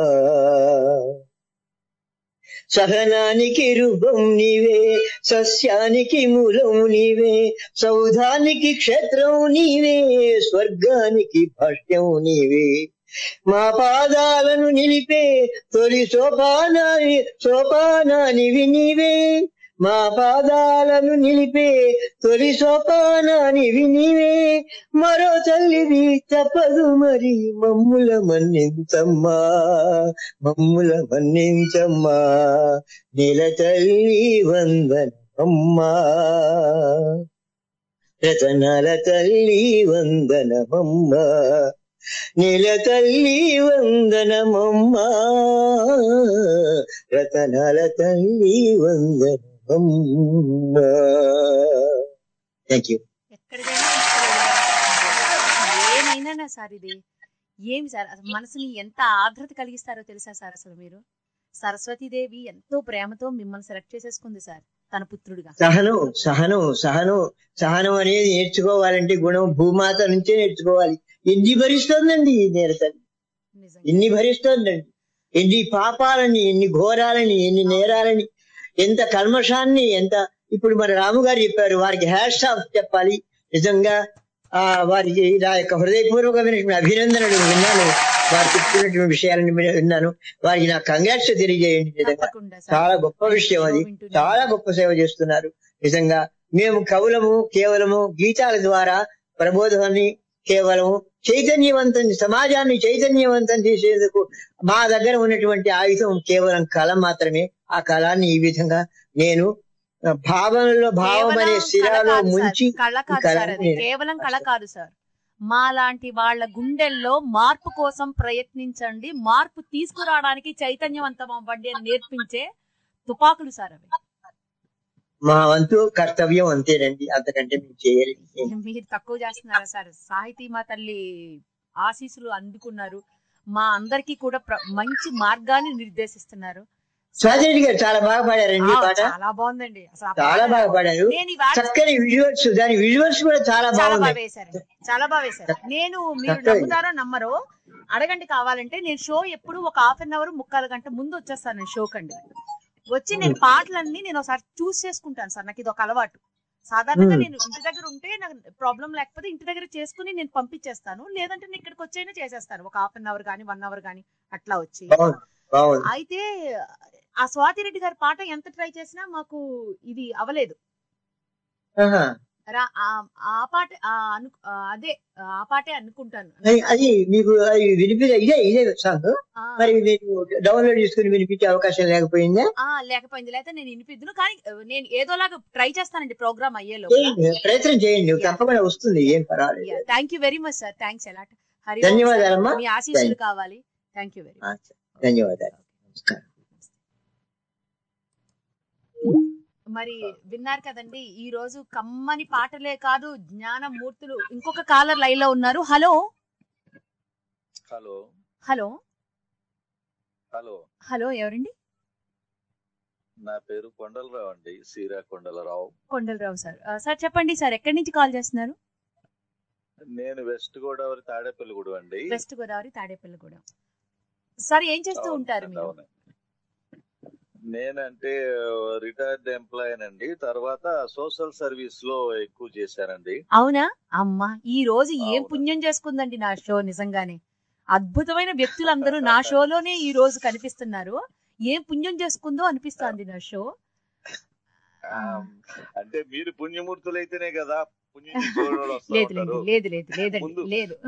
సహనానికి రూపం నీవే, సస్యానికి మూలం నీవే, సౌధానికి క్షేత్రం నీవే, స్వర్గానికి భాష్యం నీవే, మా పాదాలను నిలిపే తొలి సోపానానివి నీవే, మా పాదాలను నిలిపే తొలి సోపానానివి నీవే, మరో తల్లివి తప్పదు మరి మమ్ముల మన్నించమ్మా, మమ్ముల మన్నించమ్మా, నీల తల్లి వందనమమ్మా, రతనాల తల్లి వందనమమ్మా, నీల తల్లి వందనమమ్మా, రతనాల తల్లి వందనమమ్మా. Thank you. ఏమైనా సార్ ఇది ఏమి సార్, అసలు మనసుని ఎంత ఆర్ద్రత కలిగిస్తారో తెలుసా సార్. అసలు మీరు సరస్వతీదేవి ఎంతో ప్రేమతో మిమ్మల్ని సెలెక్ట్ చేసేసుకుంది సార్ తన పుత్రుడిగా. సహనం అనేది నేర్చుకోవాలంటే గుణం భూమాత నుంచే నేర్చుకోవాలి. ఎన్ని భరిస్తోందండి ఈ నేరతని, ఎన్ని భరిస్తోందండి, ఎన్ని పాపాలని, ఎన్ని ఘోరాలని, ఎన్ని నేరాలని, ఎంత కల్మషాన్ని, ఎంత. ఇప్పుడు మన రాము గారు చెప్పారు, వారికి హ్యాట్స్ ఆఫ్ చెప్పాలి నిజంగా. వారికి నా యొక్క హృదయపూర్వకమైనటువంటి అభినందనలు విన్నాను, వారు చెప్తున్నటువంటి విషయాలను విన్నాను. వారికి నా కంగ్రాట్స్ తెలియజేయండి. నిజంగా చాలా గొప్ప విషయం, అది చాలా గొప్ప సేవ చేస్తున్నారు నిజంగా. మేము కవులము కేవలము గీతాల ద్వారా ప్రబోధాన్ని, కేవలం చైతన్యవంతం, సమాజాన్ని చైతన్యవంతం చేసేందుకు మా దగ్గర ఉన్నటువంటి ఆయుధం కేవలం కళ మాత్రమే. ఆ కళాన్ని ఈ విధంగా నేను భావనలో, భావం అనే శిరాలో ముంచి, కేవలం కళ కాదు సార్, మా లాంటి వాళ్ళ గుండెల్లో మార్పు కోసం ప్రయత్నించండి, మార్పు తీసుకురావడానికి చైతన్యవంతం అవ్వండి అని నేర్పించే తుపాకులు సార్ అవి. మా వంతు కర్తవ్యం అంతేనండి, అంతకంటే మీరు చేయాలి. మీరు తక్కువ చేస్తున్నారా సార్? సాహితీ మా తల్లి ఆశీస్సులు అందుకున్నారు, మా అందరికీ కూడా మంచి మార్గాన్ని నిర్దేశిస్తున్నారు. స్వాతి గారు చాలా బాగా పాడారండి ఈ పాట, చాలా బాగుందండి, చాలా బాగా పాడారు. చక్కని విజువల్స్, దాని విజువల్స్ కూడా చాలా బాగా వేశారు, చాలా బాగా వేశారు. నేను, మీరు నమ్ముతారో నమ్మరో అడగండి కావాలంటే, నేను షో ఎప్పుడు ఒక 1/2 గంట 3/4 గంట ముందు వచ్చేస్తాను నేను షో కండి. వచ్చి నేను పాటలన్నీ నేను ఒకసారి చూస్ చేసుకుంటాను సార్, నాకు ఇది ఒక అలవాటు. సాధారణంగా నేను ఇంటి దగ్గర ఉంటే నాకు ప్రాబ్లం లేకపోతే ఇంటి దగ్గర చేసుకుని నేను పంపించేస్తాను, లేదంటే నేను ఇక్కడికి వచ్చైనా చేసేస్తాను ఒక 1/2 గంట కానీ 1 అవర్ కానీ అట్లా వచ్చి. అయితే ఆ స్వాతి రెడ్డి గారి పాట ఎంత ట్రై చేసినా మాకు ఇది అవలేదు. ఆ పాట అదే ఆ పాటే అనుకుంటాను. అది మీకు ఇదే సాంగ్ మరి మీరు డౌన్లోడ్ చేసుకుని వినిపించే అవకాశం లేకపోయిందా? లేకపోయింది. లేకపోతే నేను వినిపిద్దును, కానీ నేను ఏదోలాగా ట్రై చేస్తానండి ప్రోగ్రామ్ అయ్యేలో. ప్రయత్నం చేయండి, తప్పకుండా వస్తుంది, ఏం పర్వాలేదు. Thank you very much sir, thanks a lot. ధన్యవాదాలమ్మా, మీ ఆశీస్సులు కావాలి. Thank you very much. ధన్యవాదాలు. మరి విన్నారు కదండి, ఈ రోజు కమ్మని పాటలే కాదు జ్ఞానమూర్తులు. ఇంకొక కాలర్ లైన్ లో ఉన్నారు. Hello hello hello hello hello ఎవరండి? నా పేరు కొండలరావు అండి, సీరా కొండలరావు. కొండలరావు సార్. సార్ చెప్పండి సార్, ఎక్కడి నుంచి కాల్ చేస్తున్నారు? నేను వెస్ట్ గోదావరి తాడేపల్లిగూడెం అండి. వెస్ట్ గోదావరి తాడేపల్లిగూడెం. సార్ ఏం చేస్తూ ఉంటారు మీరు? నేనంటే రిటైర్డ్ ఎంప్లాయీ అండి, తర్వాత సోషల్ సర్వీస్ లో ఎక్కువ చేశానండి. అవునా? అమ్మా, ఈ రోజు ఏం పుణ్యం చేసుకుందండి నా షో. నిజంగానే అద్భుతమైన వ్యక్తులందరూ నా షోలోనే ఈ రోజు కనిపిస్తున్నారు. ఏం పుణ్యం చేసుకుందో అనిపిస్తుంది నా షో. అంటే మీరు పుణ్యమూర్తులు అయితేనే కదా పుణ్యం. లేదు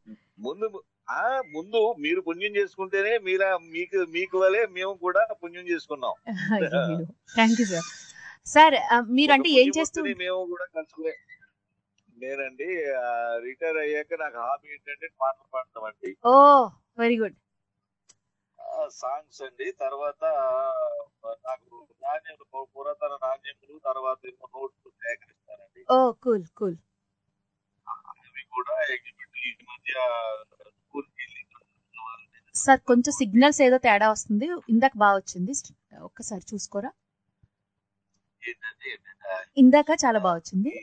ముందు మీరు పుణ్యం చేసుకుంటేనే మీకు వలే మేము కూడా పుణ్యం చేసుకున్నాం. Thank you sir. సార్ మీరంటే ఏం చేస్తూ? మేము కూడా కలుసుకునే. నేనండి రిటైర్ అయ్యాక నాకు హాబీ ఏంటంటే పాటలు పాడతాం అండి. ఓ వెరీ గుడ్. సాంగ్స్ అండి, తర్వాత నాకు నాణ్యములు, పురాతన నాణ్యములు, తర్వాత నోట్లు సేకరిస్తానండి. ఓ కూల్ కూల్. అవి కూడా ఎగ్జిబిట్ ఈ మధ్య సార్ కొంచెం సిగ్నల్స్ ఏదో తేడా వస్తుంది. ఇందాక బాగా వచ్చింది, ఒక్కసారి చూసుకోరా. ఇందాక చాలా బాగా వచ్చింది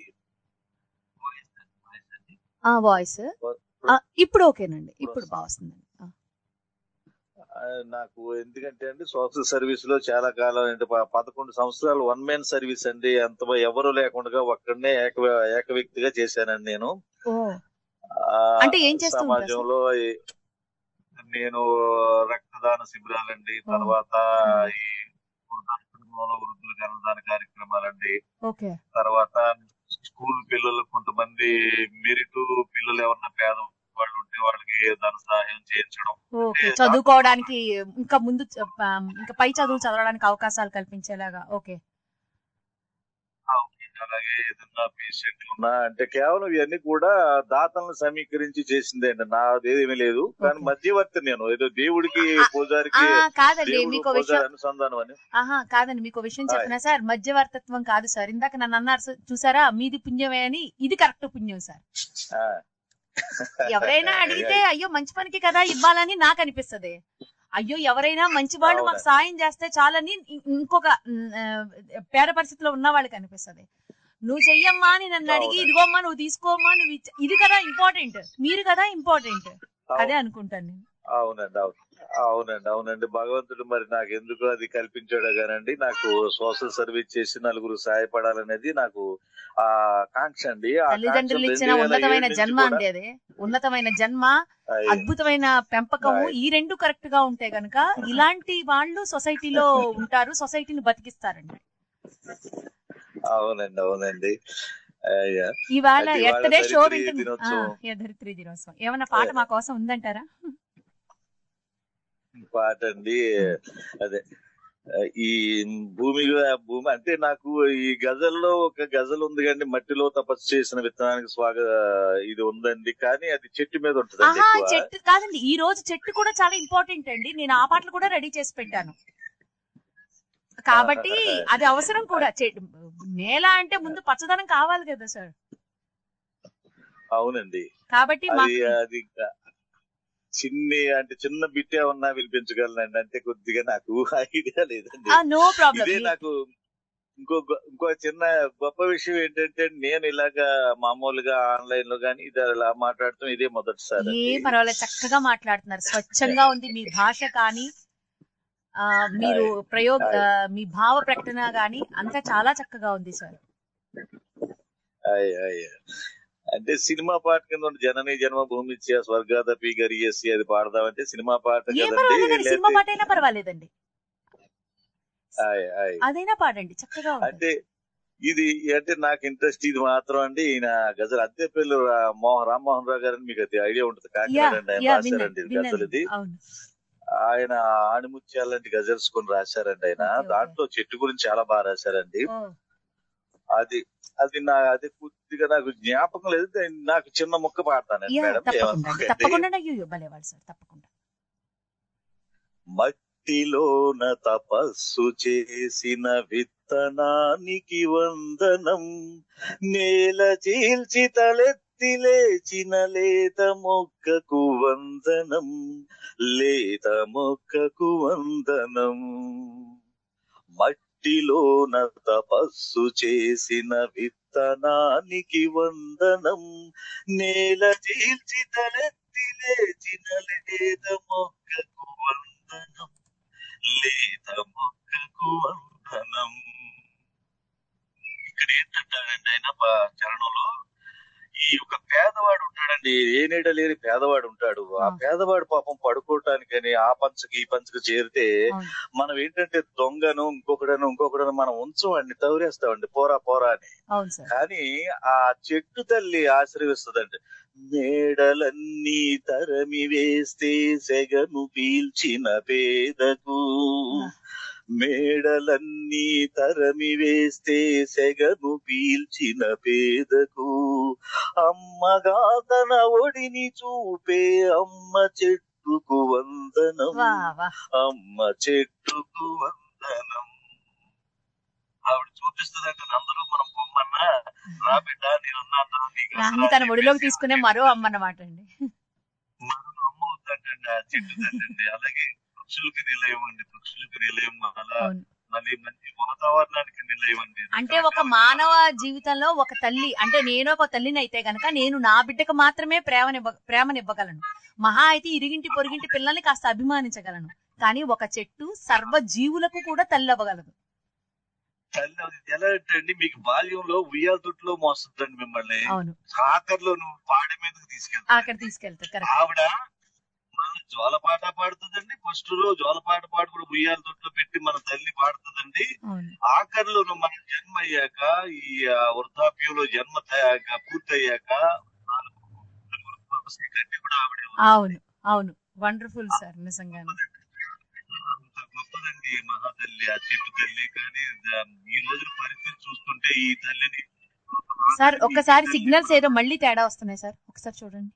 వాయిస్. ఇప్పుడు ఓకేనండి, ఇప్పుడు బాగా వస్తుందండి. నాకు ఎందుకంటే అండి సోషల్ సర్వీస్ లో చాలా కాలం అంటే 11 సంవత్సరాలు వన్ మ్యాన్ సర్వీస్ అండి. అంత ఎవరు లేకుండా ఒక్కడనే ఏక వ్యక్తిగా చేశానండి నేను. అంటే ఏం చేస్తూ సమాజంలో నేను రక్తదాన శిబిరాలండి, తర్వాత ఈ వృద్ధులకు అన్నదాన కార్యక్రమాలండి, తర్వాత స్కూల్ పిల్లలు కొంతమంది మెరిట్ పిల్లలు ఎవరన్నా పేద వాళ్ళు ఉంటే వాళ్ళకి ధన సహాయం చేయించడం, చదువుకోవడానికి ఇంకా ముందు ఇంకా పై చదువులు చదవడానికి అవకాశాలు కల్పించేలాగా. ఓకే. అలాగే ఏదన్నా పేషెంట్ ఉన్నా అంటే కేవలం ఇవన్నీ కూడా దాతలను సమీకరించి చేసిందేండి, నాదేమీ లేదు. కానీ మధ్యవర్తి నేను, ఏదో దేవుడికి పూజారికి అనుసంధానం అని. కాదండి, మీకు విషయం చెప్పినా సార్, మధ్యవర్తత్వం కాదు సార్. ఇందాక నన్ను అన్నారు చూసారా, మీది పుణ్యమే అని. ఇది కరెక్ట్ పుణ్యం సార్. ఎవరైనా అడిగితే అయ్యో మంచి పనికి కదా ఇవ్వాలని నాకు అనిపిస్తుంది. అయ్యో ఎవరైనా మంచి వాళ్ళు మాకు సాయం చేస్తే చాలని ఇంకొక పేద పరిస్థితిలో ఉన్న వాళ్ళకి అనిపిస్తుంది. నువ్వు చెయ్యమ్మా అని నన్ను అడిగి ఇదిగోమ్మా నువ్వు తీసుకోమ్మా నువ్వు ఇది కదా ఇంపార్టెంట్, మీరు కదా ఇంపార్టెంట్, అదే అనుకుంటాను నేను. అవునండి. భగవంతుడు మరి నాకు ఎందుకు అది కల్పించాడు కానండి, నాకు సోషల్ సర్వీస్ చేసి నలుగురు సహాయపడాలనేది నాకు ఆ కాంక్ష అండి. తల్లిదండ్రులు ఇచ్చిన ఉన్నతమైన జన్మ అండి అది. ఉన్నతమైన జన్మ, అద్భుతమైన పెంపకము, ఈ రెండు కరెక్ట్ గా ఉంటే గనక ఇలాంటి వాళ్ళు సొసైటీలో ఉంటారు, సొసైటీని బతికిస్తారండి. అవునండి. ఇవాళ ఎర్తడే షో ధరిత్రి దినోత్సవం. ఏమన్నా పాట మా కోసం ఉందంటారా? పాట అండి అదే ఈ భూమి అంటే నాకు ఈ గజల్లో ఒక గజల్ ఉంది కండి, మట్టిలో తపస్సు చేసిన విత్తనానికి ఇది ఉందండి, కానీ అది చెట్టు మీద ఉంటుంది. చెట్టు కాదండి, ఈ రోజు చెట్టు కూడా చాలా ఇంపార్టెంట్ అండి. నేను ఆ పాటలు కూడా రెడీ చేసి పెట్టాను కాబట్టి అది అవసరం కూడా. నేల అంటే ముందు పచ్చదనం కావాలి కదా సార్. అవునండి. కాబట్టి అది చిన్న బిట్టే ఉన్నా వినిపించగలనండి, అంటే కొద్దిగా నాకు ఐడియా లేదండి. No problem. ఇదే నాకు ఇంకో చిన్న గొప్ప విషయం ఏంటంటే, నేను ఇలాగా మామూలుగా ఆన్లైన్ లో గానీ ఇది అలా మాట్లాడటం ఇదే మొదటిసారి. ఏం పర్వాలేదు, చక్కగా మాట్లాడుతున్నారు, స్వచ్ఛంగా ఉంది మీ భాష కానీ మీరు మీ భావ ప్రకటన గాని అంతా చాలా చక్కగా ఉంది సార్. అంటే సినిమా పాట కింద జననీ జన్మభూమి స్వర్గాదపి గరియేసి అది పాడదామంటే సినిమా పాట కదండి. సినిమా పాట అయినా పర్వాలేదండి, అదైనా పాడండి చక్కగా. అంటే ఇది అంటే నాకు ఇంట్రెస్ట్ ఇది మాత్రం అండి. ఈయన గజల్ అద్దెపల్లి రామ్మోహన్ రావు గారని మీకు అది ఐడియా ఉంటుంది, కాకినాడ అండి, ఆయన రాశారండి గజల్ ఇది. ఆయన ఆణిముత్యాలంటి గజల్స్ కొన్ని రాశారండి ఆయన. దాంట్లో చెట్టు గురించి చాలా బాగా రాశారండి. అది అది అది పూర్తిగా నాకు జ్ఞాపకం లేదు. నాకు చిన్న ముక్క పాడతానండి మేడం. మట్టిలోన తపస్సు చేసిన విత్తనానికి వందనం, నేల చీల్చి తలెత్తి లేచిన లేత మొక్కకు వందనం, లేత మొక్కకు వందనం. మట్టిలోన తపస్సు చేసిన విత్తనానికి వందనం, నేల చీల్చి తలెత్తి లేచిన లేత మొక్కకు వందనం, లేత మొక్కకు వందనం. ఇక్కడ ఏంటంటాడండి ఆయన చరణంలో, ఈ ఒక పేదవాడు ఉంటాడండి, ఏ నీడ లేని పేదవాడు ఉంటాడు. ఆ పేదవాడు పాపం పడుకోవటానికని ఆ పంచకి ఈ పంచకు చేరితే మనం ఏంటంటే దొంగను ఇంకొకడను మనం ఉంచమండి, తవరేస్తామండి పోరా పోరా అని. కానీ ఆ చెట్టు తల్లి ఆశ్రయిస్తుందండి. మేడలన్నీ తరమి వేస్తే సెగను పీల్చిన పేదకు, మేడలన్నీ తరమి వేస్తే సెగను పీల్చిన పేదకు, అమ్మగా తన ఒడిని చూపే అమ్మ చెట్టుకు వందనం, అమ్మ చెట్టుకు వందనం. ఆవిడ చూపిస్తుందంటే అందరూ మనం బొమ్మన్నా రా బిడ్డ నేను తన ఒడిలోకి తీసుకునే మరో అమ్మ అన్నమాట అండి. మనం అమ్మ అవుతాంటండి ఆ చెట్టు తండ్రి. అలాగే పక్షులకి నిలయం అండి, పక్షులకి నిలయం. అలా మళ్ళీ మంచి వాతావరణానికి నిలయం అండి. అంటే ఒక మానవ జీవితంలో ఒక తల్లి, అంటే నేను ఒక తల్లిని అయితే గనక నేను నా బిడ్డకు మాత్రమే ప్రేమనివ్వగలను. మహా అయితే ఇరిగింటి పొరిగింటి పిల్లల్ని కాస్త అభిమానించగలను. కానీ ఒక చెట్టు సర్వ జీవులకు కూడా తల్లి అవ్వగలదు. తల్లి ఎలా అంటే మీకు బాల్యంలో ఉయ్యాల తొట్టులో మోస్తుందండి మిమ్మల్ని, ఆఖరిలో నువ్వు పాడి మీదకి తీసుకెళ్తా. ఆవిడ మన జోలపాట పాడుతుందండి. ఫస్ట్ లో జోలపాట పాడు కూడా ఉయ్యాల తొట్టులో పెట్టి మన తల్లి పాడుతుందండి. ఆఖరిలో మన జన్మ అయ్యాక, ఈ వృద్ధాప్యంలో జన్మ పూర్తయ్యాక కూడా ఆవిడ. అవును అవును, వండర్ఫుల్ సార్, నిజంగానే గొప్పదండి మహాతల్లి, ఆ చెట్టు తల్లి. కానీ ఈ రోజున పరిస్థితి చూస్తుంటే ఈ తల్లిని సార్ ఒక్కసారి సిగ్నల్స్ ఏదో మళ్ళీ తేడా వస్తున్నాయి సార్, ఒకసారి చూడండి,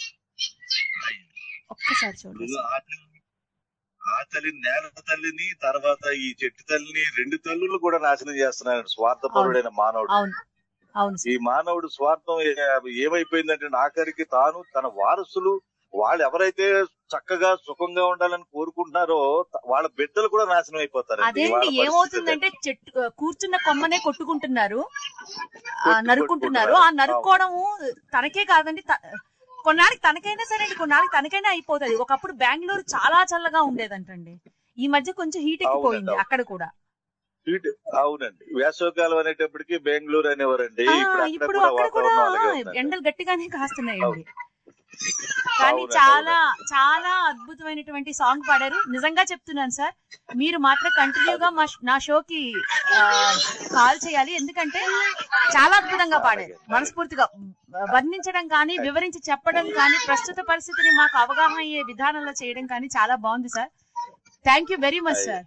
ఒక్కసారి చూడండి. ఆ తల్లి నేల తల్లిని, తర్వాత ఈ చెట్టు తల్లిని, రెండు తల్లులు కూడా నాశనం చేస్తున్నాడు స్వార్థపరుడైన మానవుడు. ఈ మానవుడు స్వార్థం ఏమైపోయిందంటే ఆఖరికి తాను తన వారసులు వాళ్ళు ఎవరైతే చక్కగా సుఖంగా ఉండాలని కోరుకుంటున్నారో వాళ్ళ బిడ్డలు కూడా నాశనం అయిపోతారు. అదేంటి ఏమవుతుందంటే చెట్టు కూర్చున్న కొమ్మనే కొట్టుకుంటున్నారు, నరుక్కుంటున్నారు. ఆ నరుక్కోవడము తనకే కాదండి, కొన్నాళ్ళకి తనకైనా సరే, కొన్నాళ్ళకి తనకైనా అయిపోతుంది. ఒకప్పుడు బెంగళూరు చాలా చల్లగా ఉండేదంటండి, ఈ మధ్య కొంచెం హీట్ ఎక్కిపోయింది అక్కడ కూడా. అవునండి, వేసవకాలం అనేటప్పటికి బెంగళూరు అనేవారండి. ఇప్పుడు అక్కడ కూడా ఎండలు గట్టిగానే కాస్తున్నాయండి. కానీ చాలా చాలా అద్భుతమైనటువంటి సాంగ్ పాడారు. నిజంగా చెప్తున్నాను సార్, మీరు మాత్రం కంటిన్యూగా నా షోకి కాల్ చేయాలి. ఎందుకంటే చాలా అద్భుతంగా పాడారు. మనస్ఫూర్తిగా వర్ణించడం కానీ, వివరించి చెప్పడం కానీ, ప్రస్తుత పరిస్థితిని మాకు అవగాహన అయ్యే విధానంలో చేయడం కానీ చాలా బాగుంది sir. Thank you very much sir.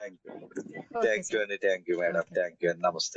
నమస్తే.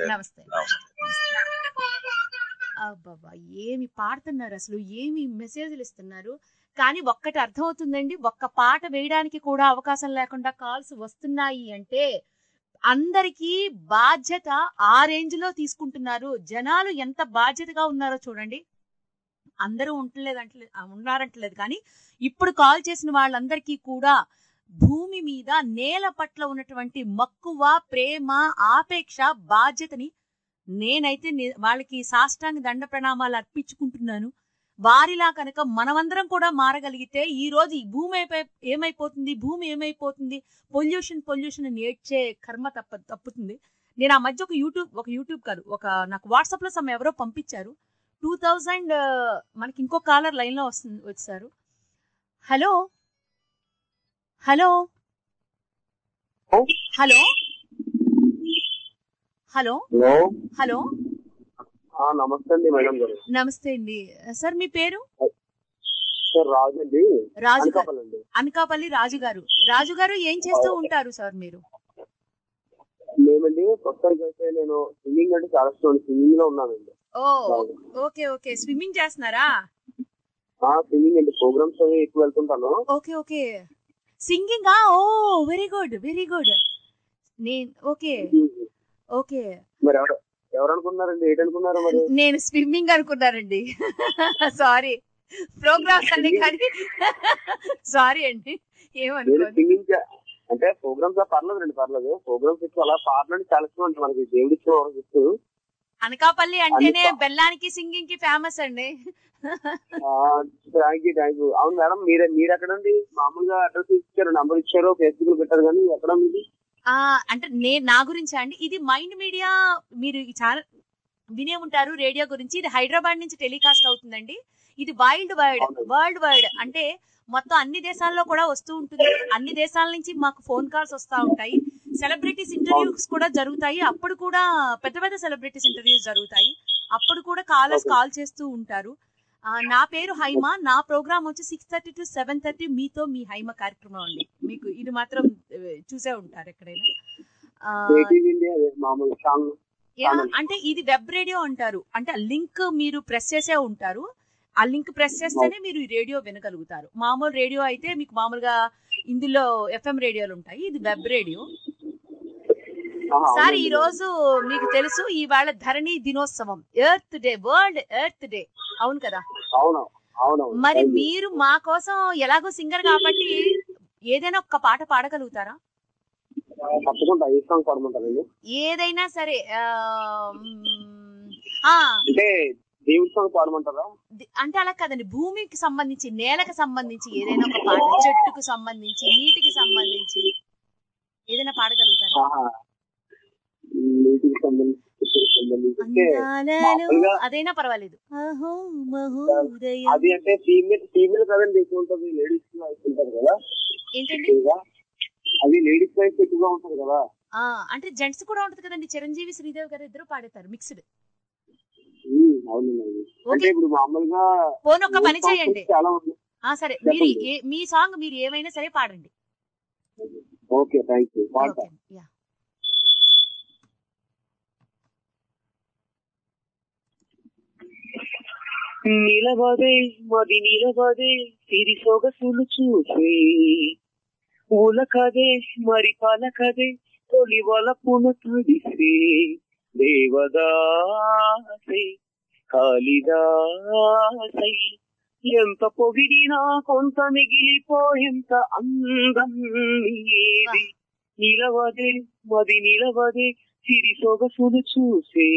అబ్బాబా, ఏమి పాడుతున్నారు అసలు, ఏమి మెసేజ్లు ఇస్తున్నారు. కానీ ఒక్కటి అర్థమవుతుందండి, ఒక్క పాట వేయడానికి కూడా అవకాశం లేకుండా కాల్స్ వస్తున్నాయి అంటే అందరికీ బాధ్యత ఆ రేంజ్ లో తీసుకుంటున్నారు. జనాలు ఎంత బాధ్యతగా ఉన్నారో చూడండి. అందరూ ఉన్నారంటలేదు కానీ ఇప్పుడు కాల్ చేసిన వాళ్ళందరికీ కూడా భూమి మీద నేల పట్ల ఉన్నటువంటి మక్కువ, ప్రేమ, ఆపేక్ష, బాధ్యతని నేనైతే వాళ్ళకి సాష్టాంగ దండ ప్రణామాలు అర్పించుకుంటున్నాను. వారిలా కనుక మనమందరం కూడా మారగలిగితే ఈ రోజు ఈ భూమి ఏమైపోతుంది, పొల్యూషన్ నేర్చే కర్మ తప్పుతుంది. నేను ఆ మధ్య ఒక యూట్యూబ్ కాదు, నాకు వాట్సాప్ లో ఎవరో పంపించారు. 2000 మనకి ఇంకో కాలర్ లైన్ లో వచ్చారు. Hello hello hello hello hello hello నమస్తే అండి మేడం గారు. నమస్తే అండి సార్, మీ పేరు? సార్ రాజు అండి. రాజు అనకాపల్లి రాజు గారు. రాజు గారు ఏం చేస్తూ ఉంటారు సార్ మీరు? మేమండి ప్రస్తుతానికి అయితే నేను సింగింగ్ అంటే చాలా ఇష్టం, సింగింగ్ లో ఉన్నానండి. ఓకే ఓకే, స్విమ్మింగ్ చేస్తున్నారా? సింగింగ్ అండి, ప్రోగ్రామ్స్ అవి ఎక్కువ వెళ్తుంటాను. Okay okay, singing. Oh very good very good. Okay okay. మరి ఎవరు అనుకున్నారండి? ఏంటనుకున్నారు మరి? నేను స్విమ్మింగ్ అనుకున్నారండి. సారీ, ప్రోగ్రామ్స్ అన్ని కానీ సారీ అండి, ఏమనుకోండి. సింగింగ్ అంటే ప్రోగ్రామ్స్ పర్లేదు. ప్రోగ్రామ్స్ ఎక్కువ అలా పాటలు చాలా ఇష్టం అండి మనకి, దేవుడి ఇష్టం. అనకాపల్లి అంటేనే బెల్లానికి సింగింగ్ కి ఫేమస్ అండి. Thank you. అవును మేడం, మీరు ఎక్కడండి? మామూలుగా అడ్రస్ ఇచ్చారు, నంబర్ ఇచ్చారు, ఫేస్బుక్ లో పెట్టారు, కానీ ఎక్కడ మీది? అంటే నా గురించి అండి, ఇది మైండ్ మీడియా, మీరు చాలా వినే ఉంటారు రేడియో గురించి. ఇది హైదరాబాద్ నుంచి టెలికాస్ట్ అవుతుందండి. ఇది వరల్డ్ వైడ్ అంటే మొత్తం అన్ని దేశాల్లో కూడా వస్తూ ఉంటుంది. అన్ని దేశాల నుంచి మాకు ఫోన్ కాల్స్ వస్తూ ఉంటాయి. సెలబ్రిటీస్ ఇంటర్వ్యూస్ కూడా జరుగుతాయి. అప్పుడు కూడా పెద్ద పెద్ద సెలబ్రిటీస్ ఇంటర్వ్యూస్ జరుగుతాయి. అప్పుడు కూడా కాలర్స్ కాల్ చేస్తూ ఉంటారు. నా పేరు హైమ. నా ప్రోగ్రామ్ వచ్చి 6:30 to 7:30 మీతో మీ హైమ కార్యక్రమం అండి. మీకు ఇది మాత్రం చూసే ఉంటారు ఎక్కడైనా. అంటే ఇది వెబ్ రేడియో అంటారు. అంటే లింక్ మీరు ప్రెస్ చేసే ఉంటారు. ఆ లింక్ ప్రెస్ చేస్తేనే మీరు ఈ రేడియో వినగలుగుతారు. మామూలు రేడియో అయితే మీకు మామూలుగా ఇందులో FM రేడియోలు ఉంటాయి. ఇది వెబ్ రేడియో. సార్, ఈ రోజు మీకు తెలుసు ఇవాళ ధరణి దినోత్సవం, earth day, world earth day. అవును కదా? మరి మీరు మా కోసం ఎలాగో సింగర్ కాబట్టి ఏదైనా ఒక్క పాట పాడగలుగుతారా? ఏదైనా సరే. అంటే అలా కదండి, భూమికి సంబంధించి, నేలకు సంబంధించి ఏదైనా ఒక పాట, చెట్టుకు సంబంధించి, నీటికి సంబంధించి ఏదైనా పాడగలుగుతారా? అదైనా పర్వాలేదు. అది అంటే ఫీమేల్ కదండి ఎక్కువ ఉంటుంది, లేడీస్ ఉంటారు కదా. ఏంటండి? అది లేడీస్ వైపు ఎక్కువగా ఉంటుంది కదా. అంటే జెంట్స్ కూడా ఉంటది కదండి. చిరంజీవి, శ్రీదేవి గారు ఇద్దరు పాడేస్తారు, మిక్స్డ్. అంటే ఇప్పుడు మామూలుగా ఫోన్ ఒక్క పని చేయండి. సరే, మీరు మీ సాంగ్ మీరు ఏమైనా సరే పాడండి. Okay, thank you. నిలబదే మది నిలబదే సిరి సొగసులు చూసే, ఉలకదే మరి పలకదే తొలి వలపును తడిసే, దేవదాసే కాళిదాసై ఎంత పొగిడినా కొంత మిగిలిపోయేంత అందం నీది. నిలవదే మది నిలవదే సిరి సొగసులు చూసే,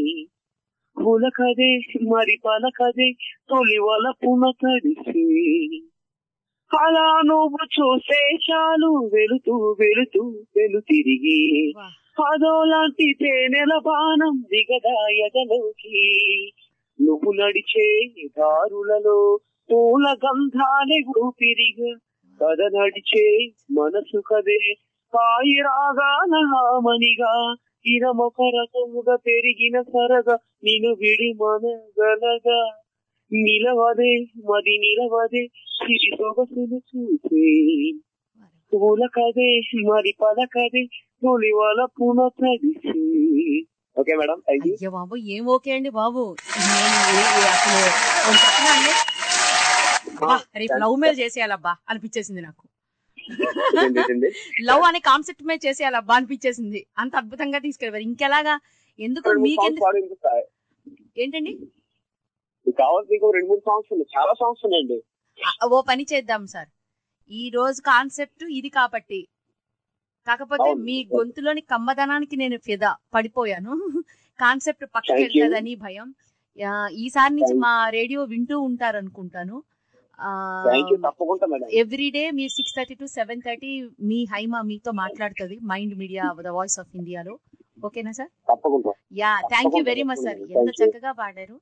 ఉలకదే మరి పలకదే తొలి వలపున తడిసే, అలా నువ్వు చూసే చాలు వెళుతూ వెళుతూ వెలుతిరిగి, అదోలాంటి తేనెల బాణం దిగదా ఎదలోకి, నువ్వు నడిచే దారులలో పూల గంధాలే ఊపిరిగా, కథ నడిచే మనసు కదే కాయి రాగాల హామనిగా, ఇరమొక రకముగా పెరిగిన సరగా నిన్ను విడి మనగలగా, నిలవదే మది నిలవదే సిరి సొగసులు చూసే, ఉలకదే మరి పలకదే తొలి వలపున తడిసే. ఓకే మేడం, అయ్యో బాబు, ఏం ఓకే అండి బాబు. అసలు రేపు లవ్ మీద చేసేయాలబ్బా అనిపించేసింది నాకు. లవ్ అనే కాన్సెప్ట్ మీద చేసేయాలబ్బా అనిపించేసింది. అంత అద్భుతంగా తీసుకెళ్ళారు. ఇంకెలాగా? ఎందుకు మీకెందుకు? ఏంటండి? చాలా సాంగ్స్ ఉన్నాయండి. ఓ పని చేద్దాం సార్, ఈ రోజు కాన్సెప్ట్ ఇది కాబట్టి. కాకపోతే మీ గొంతులోని కమ్మదనానికి నేను ఫిదా పడిపోయాను. కాన్సెప్ట్ పక్కకి వెళ్తుందని భయం. ఈసారి నుంచి మా రేడియో వింటూ ఉంటారు అనుకుంటాను. ఎవ్రీడే మీరు 6:30 to 7:30 మీ హైమ మీతో మాట్లాడుతుంది mind media, the voice of ఇండియాలో. ఓకేనా sir? Yeah, thank you very much sir. ఎంత చక్కగా పాడారు.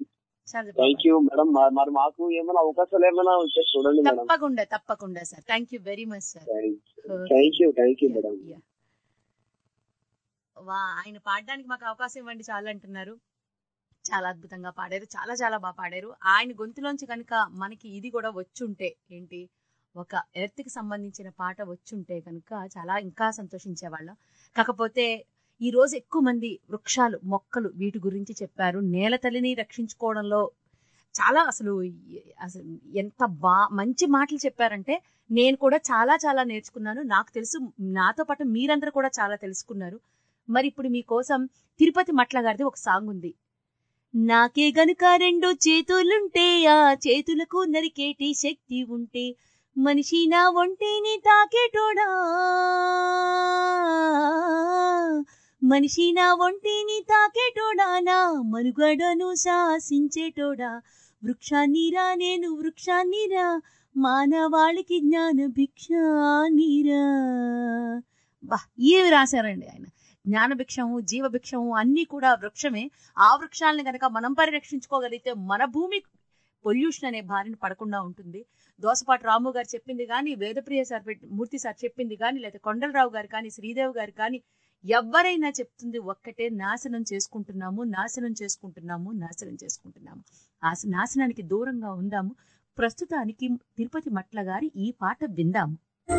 తప్పకుండా sir. Thank you very much sir. ఆయన పాడడానికి మాకు అవకాశం ఇవ్వండి చాలు అంటున్నారు. చాలా అద్భుతంగా పాడారు, చాలా చాలా బాగా పాడారు. ఆయన గొంతులోంచి కనుక మనకి ఇది కూడా వచ్చుంటే, ఏంటి ఒక ఎర్త్ కి సంబంధించిన పాట వచ్చుంటే కనుక చాలా ఇంకా సంతోషించేవాళ్ళం. కాకపోతే ఈ రోజు ఎక్కువ మంది వృక్షాలు, మొక్కలు వీటి గురించి చెప్పారు. నేల తల్లిని రక్షించుకోవడంలో చాలా అసలు ఎంత మంచి మాటలు చెప్పారంటే నేను కూడా చాలా చాలా నేర్చుకున్నాను. నాకు తెలుసు, నాతో పాటు మీరందరూ కూడా చాలా తెలుసుకున్నారు. మరి ఇప్పుడు మీకోసం తిరుపతి మట్ల గారిది ఒక సాంగ్ ఉంది. నాకే గనుక 2 చేతులుంటే ఆ చేతులకు నరికేటి శక్తి ఉంటే మనిషి నా ఒంటిని తాకేటోడా, మనిషి నా ఒంటిని తాకేటోడా, నా మనుగడను శాసించేటోడా, వృక్షాన్నిరా నేను వృక్షాన్నిరా, మానవాళికి జ్ఞాన భిక్షాన్నిరా. బా ఏమి రాశారండి ఆయన. జ్ఞానభిక్షము, జీవభిక్షము అన్ని కూడా వృక్షమే. ఆ వృక్షాలను కనుక మనం పరిరక్షించుకోగలిగితే మన భూమి పొల్యూషన్ అనే బారిన పడకుండా ఉంటుంది. దోసపాటి రాము గారు చెప్పింది కానీ, వేదప్రియ సార్ మూర్తి సార్ చెప్పింది కానీ, లేదా కొండలరావు గారు కానీ, శ్రీదేవి గారు కానీ, ఎవరైనా చెప్తుంది ఒక్కటే, నాశనం చేసుకుంటున్నాము, నాశనం చేసుకుంటున్నాము, నాశనం చేసుకుంటున్నాము. ఆ నాశనానికి దూరంగా ఉందాము. ప్రస్తుతానికి తిరుపతి మట్ల గారి ఈ పాట విందాము.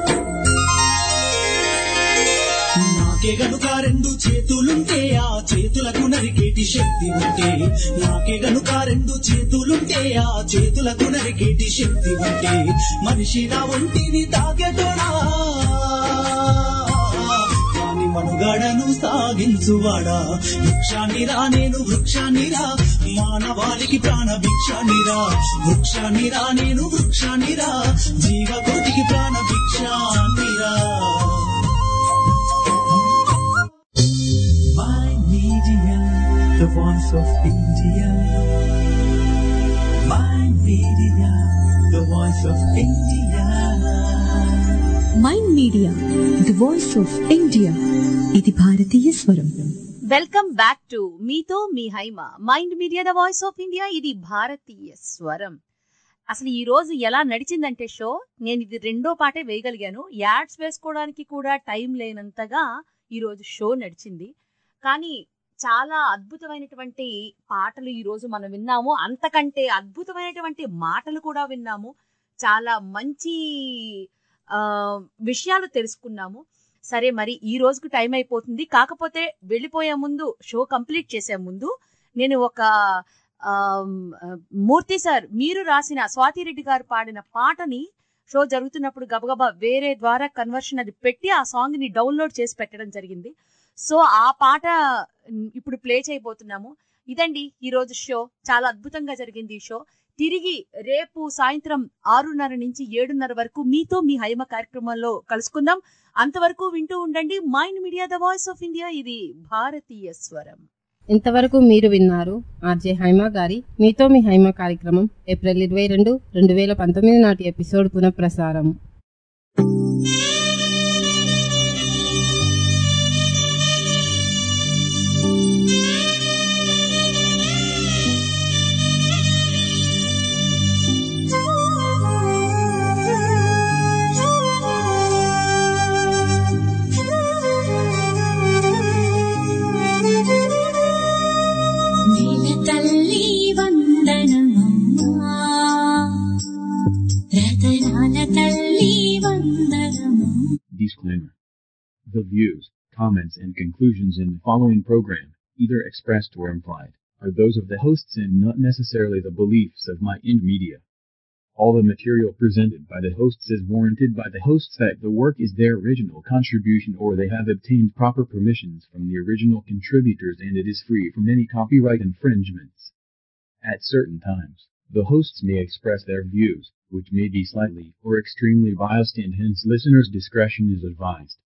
నాకే గనుక 2 చేతులుంటే ఆ చేతులకు నరికేటి శక్తి ఉంటే, నాకే గనుక 2 చేతులుంటే ఆ చేతులకు నరికేటి శక్తి ఉంటే మనిషి నా ఒంటిని తాకేటోడా, కాని మనుగడను సాగించువాడా, వృక్షాన్నిరా నేను వృక్షాన్నిరా, మానవాళికి ప్రాణ భిక్షాన్నిరా, వృక్షాన్నిరా నేను వృక్షాన్నిరా, జీవకోటికి ప్రాణ భిక్షాన్నిరా. The voice of India. My media, the voice of India. Mind media, the voice of India. ఇది భారతీయ స్వరం. వెల్కమ్ బ్యాక్ టు మీతో మీ Haima. Mind media, the voice of India, ఇది భారతీయ స్వరం. అసలు ఈ రోజు ఎలా నడిచిందంటే షో, నేను ఇది 2వ పాటే వేయగలిగాను. యాడ్స్ వేసుకోవడానికి కూడా టైం లేనంతగా ఈ రోజు షో నడిచింది. కానీ చాలా అద్భుతమైనటువంటి పాటలు ఈ రోజు మనం విన్నాము. అంతకంటే అద్భుతమైనటువంటి మాటలు కూడా విన్నాము. చాలా మంచి విషయాలు తెలుసుకున్నాము. సరే, మరి ఈ రోజుకు టైం అయిపోతుంది. కాకపోతే వెళ్ళిపోయే ముందు, షో కంప్లీట్ చేసే ముందు నేను ఒక మూర్తి సార్ మీరు రాసిన, స్వాతిరెడ్డి గారు పాడిన పాటని షో జరుగుతున్నప్పుడు గబగబా వేరే ద్వారా కన్వర్షన్ అది పెట్టి ఆ సాంగ్ ని డౌన్లోడ్ చేసి పెట్టడం జరిగింది. సో ఆ పాట ఇప్పుడు ప్లే చేయబోతున్నాము. ఇదండి ఈ రోజు షో. చాలా అద్భుతంగా జరిగింది ఈ షో. తిరిగి రేపు సాయంత్రం 6:30 నుంచి 7:30 వరకు మీతో మీ హైమ కార్యక్రమంలో కలుసుకుందాం. అంతవరకు వింటూ ఉండండి mind media, the voice of India, ఇది భారతీయ స్వరం. ఇంతవరకు మీరు విన్నారు ఆర్జే హైమా గారి మీతో మీ హైమ కార్యక్రమం ఏప్రిల్ 22, 2019 నాటి ఎపిసోడ్ పునఃప్రసారం. Disclaimer. The views, comments and conclusions in the following program, either expressed or implied, are those of the hosts and not necessarily the beliefs of Mind Media. All the material presented by the hosts is warranted by the hosts that the work is their original contribution or they have obtained proper permissions from the original contributors and it is free from any copyright infringements. At certain times, the hosts may express their views, which may be slightly or extremely biased and hence listeners' discretion is advised.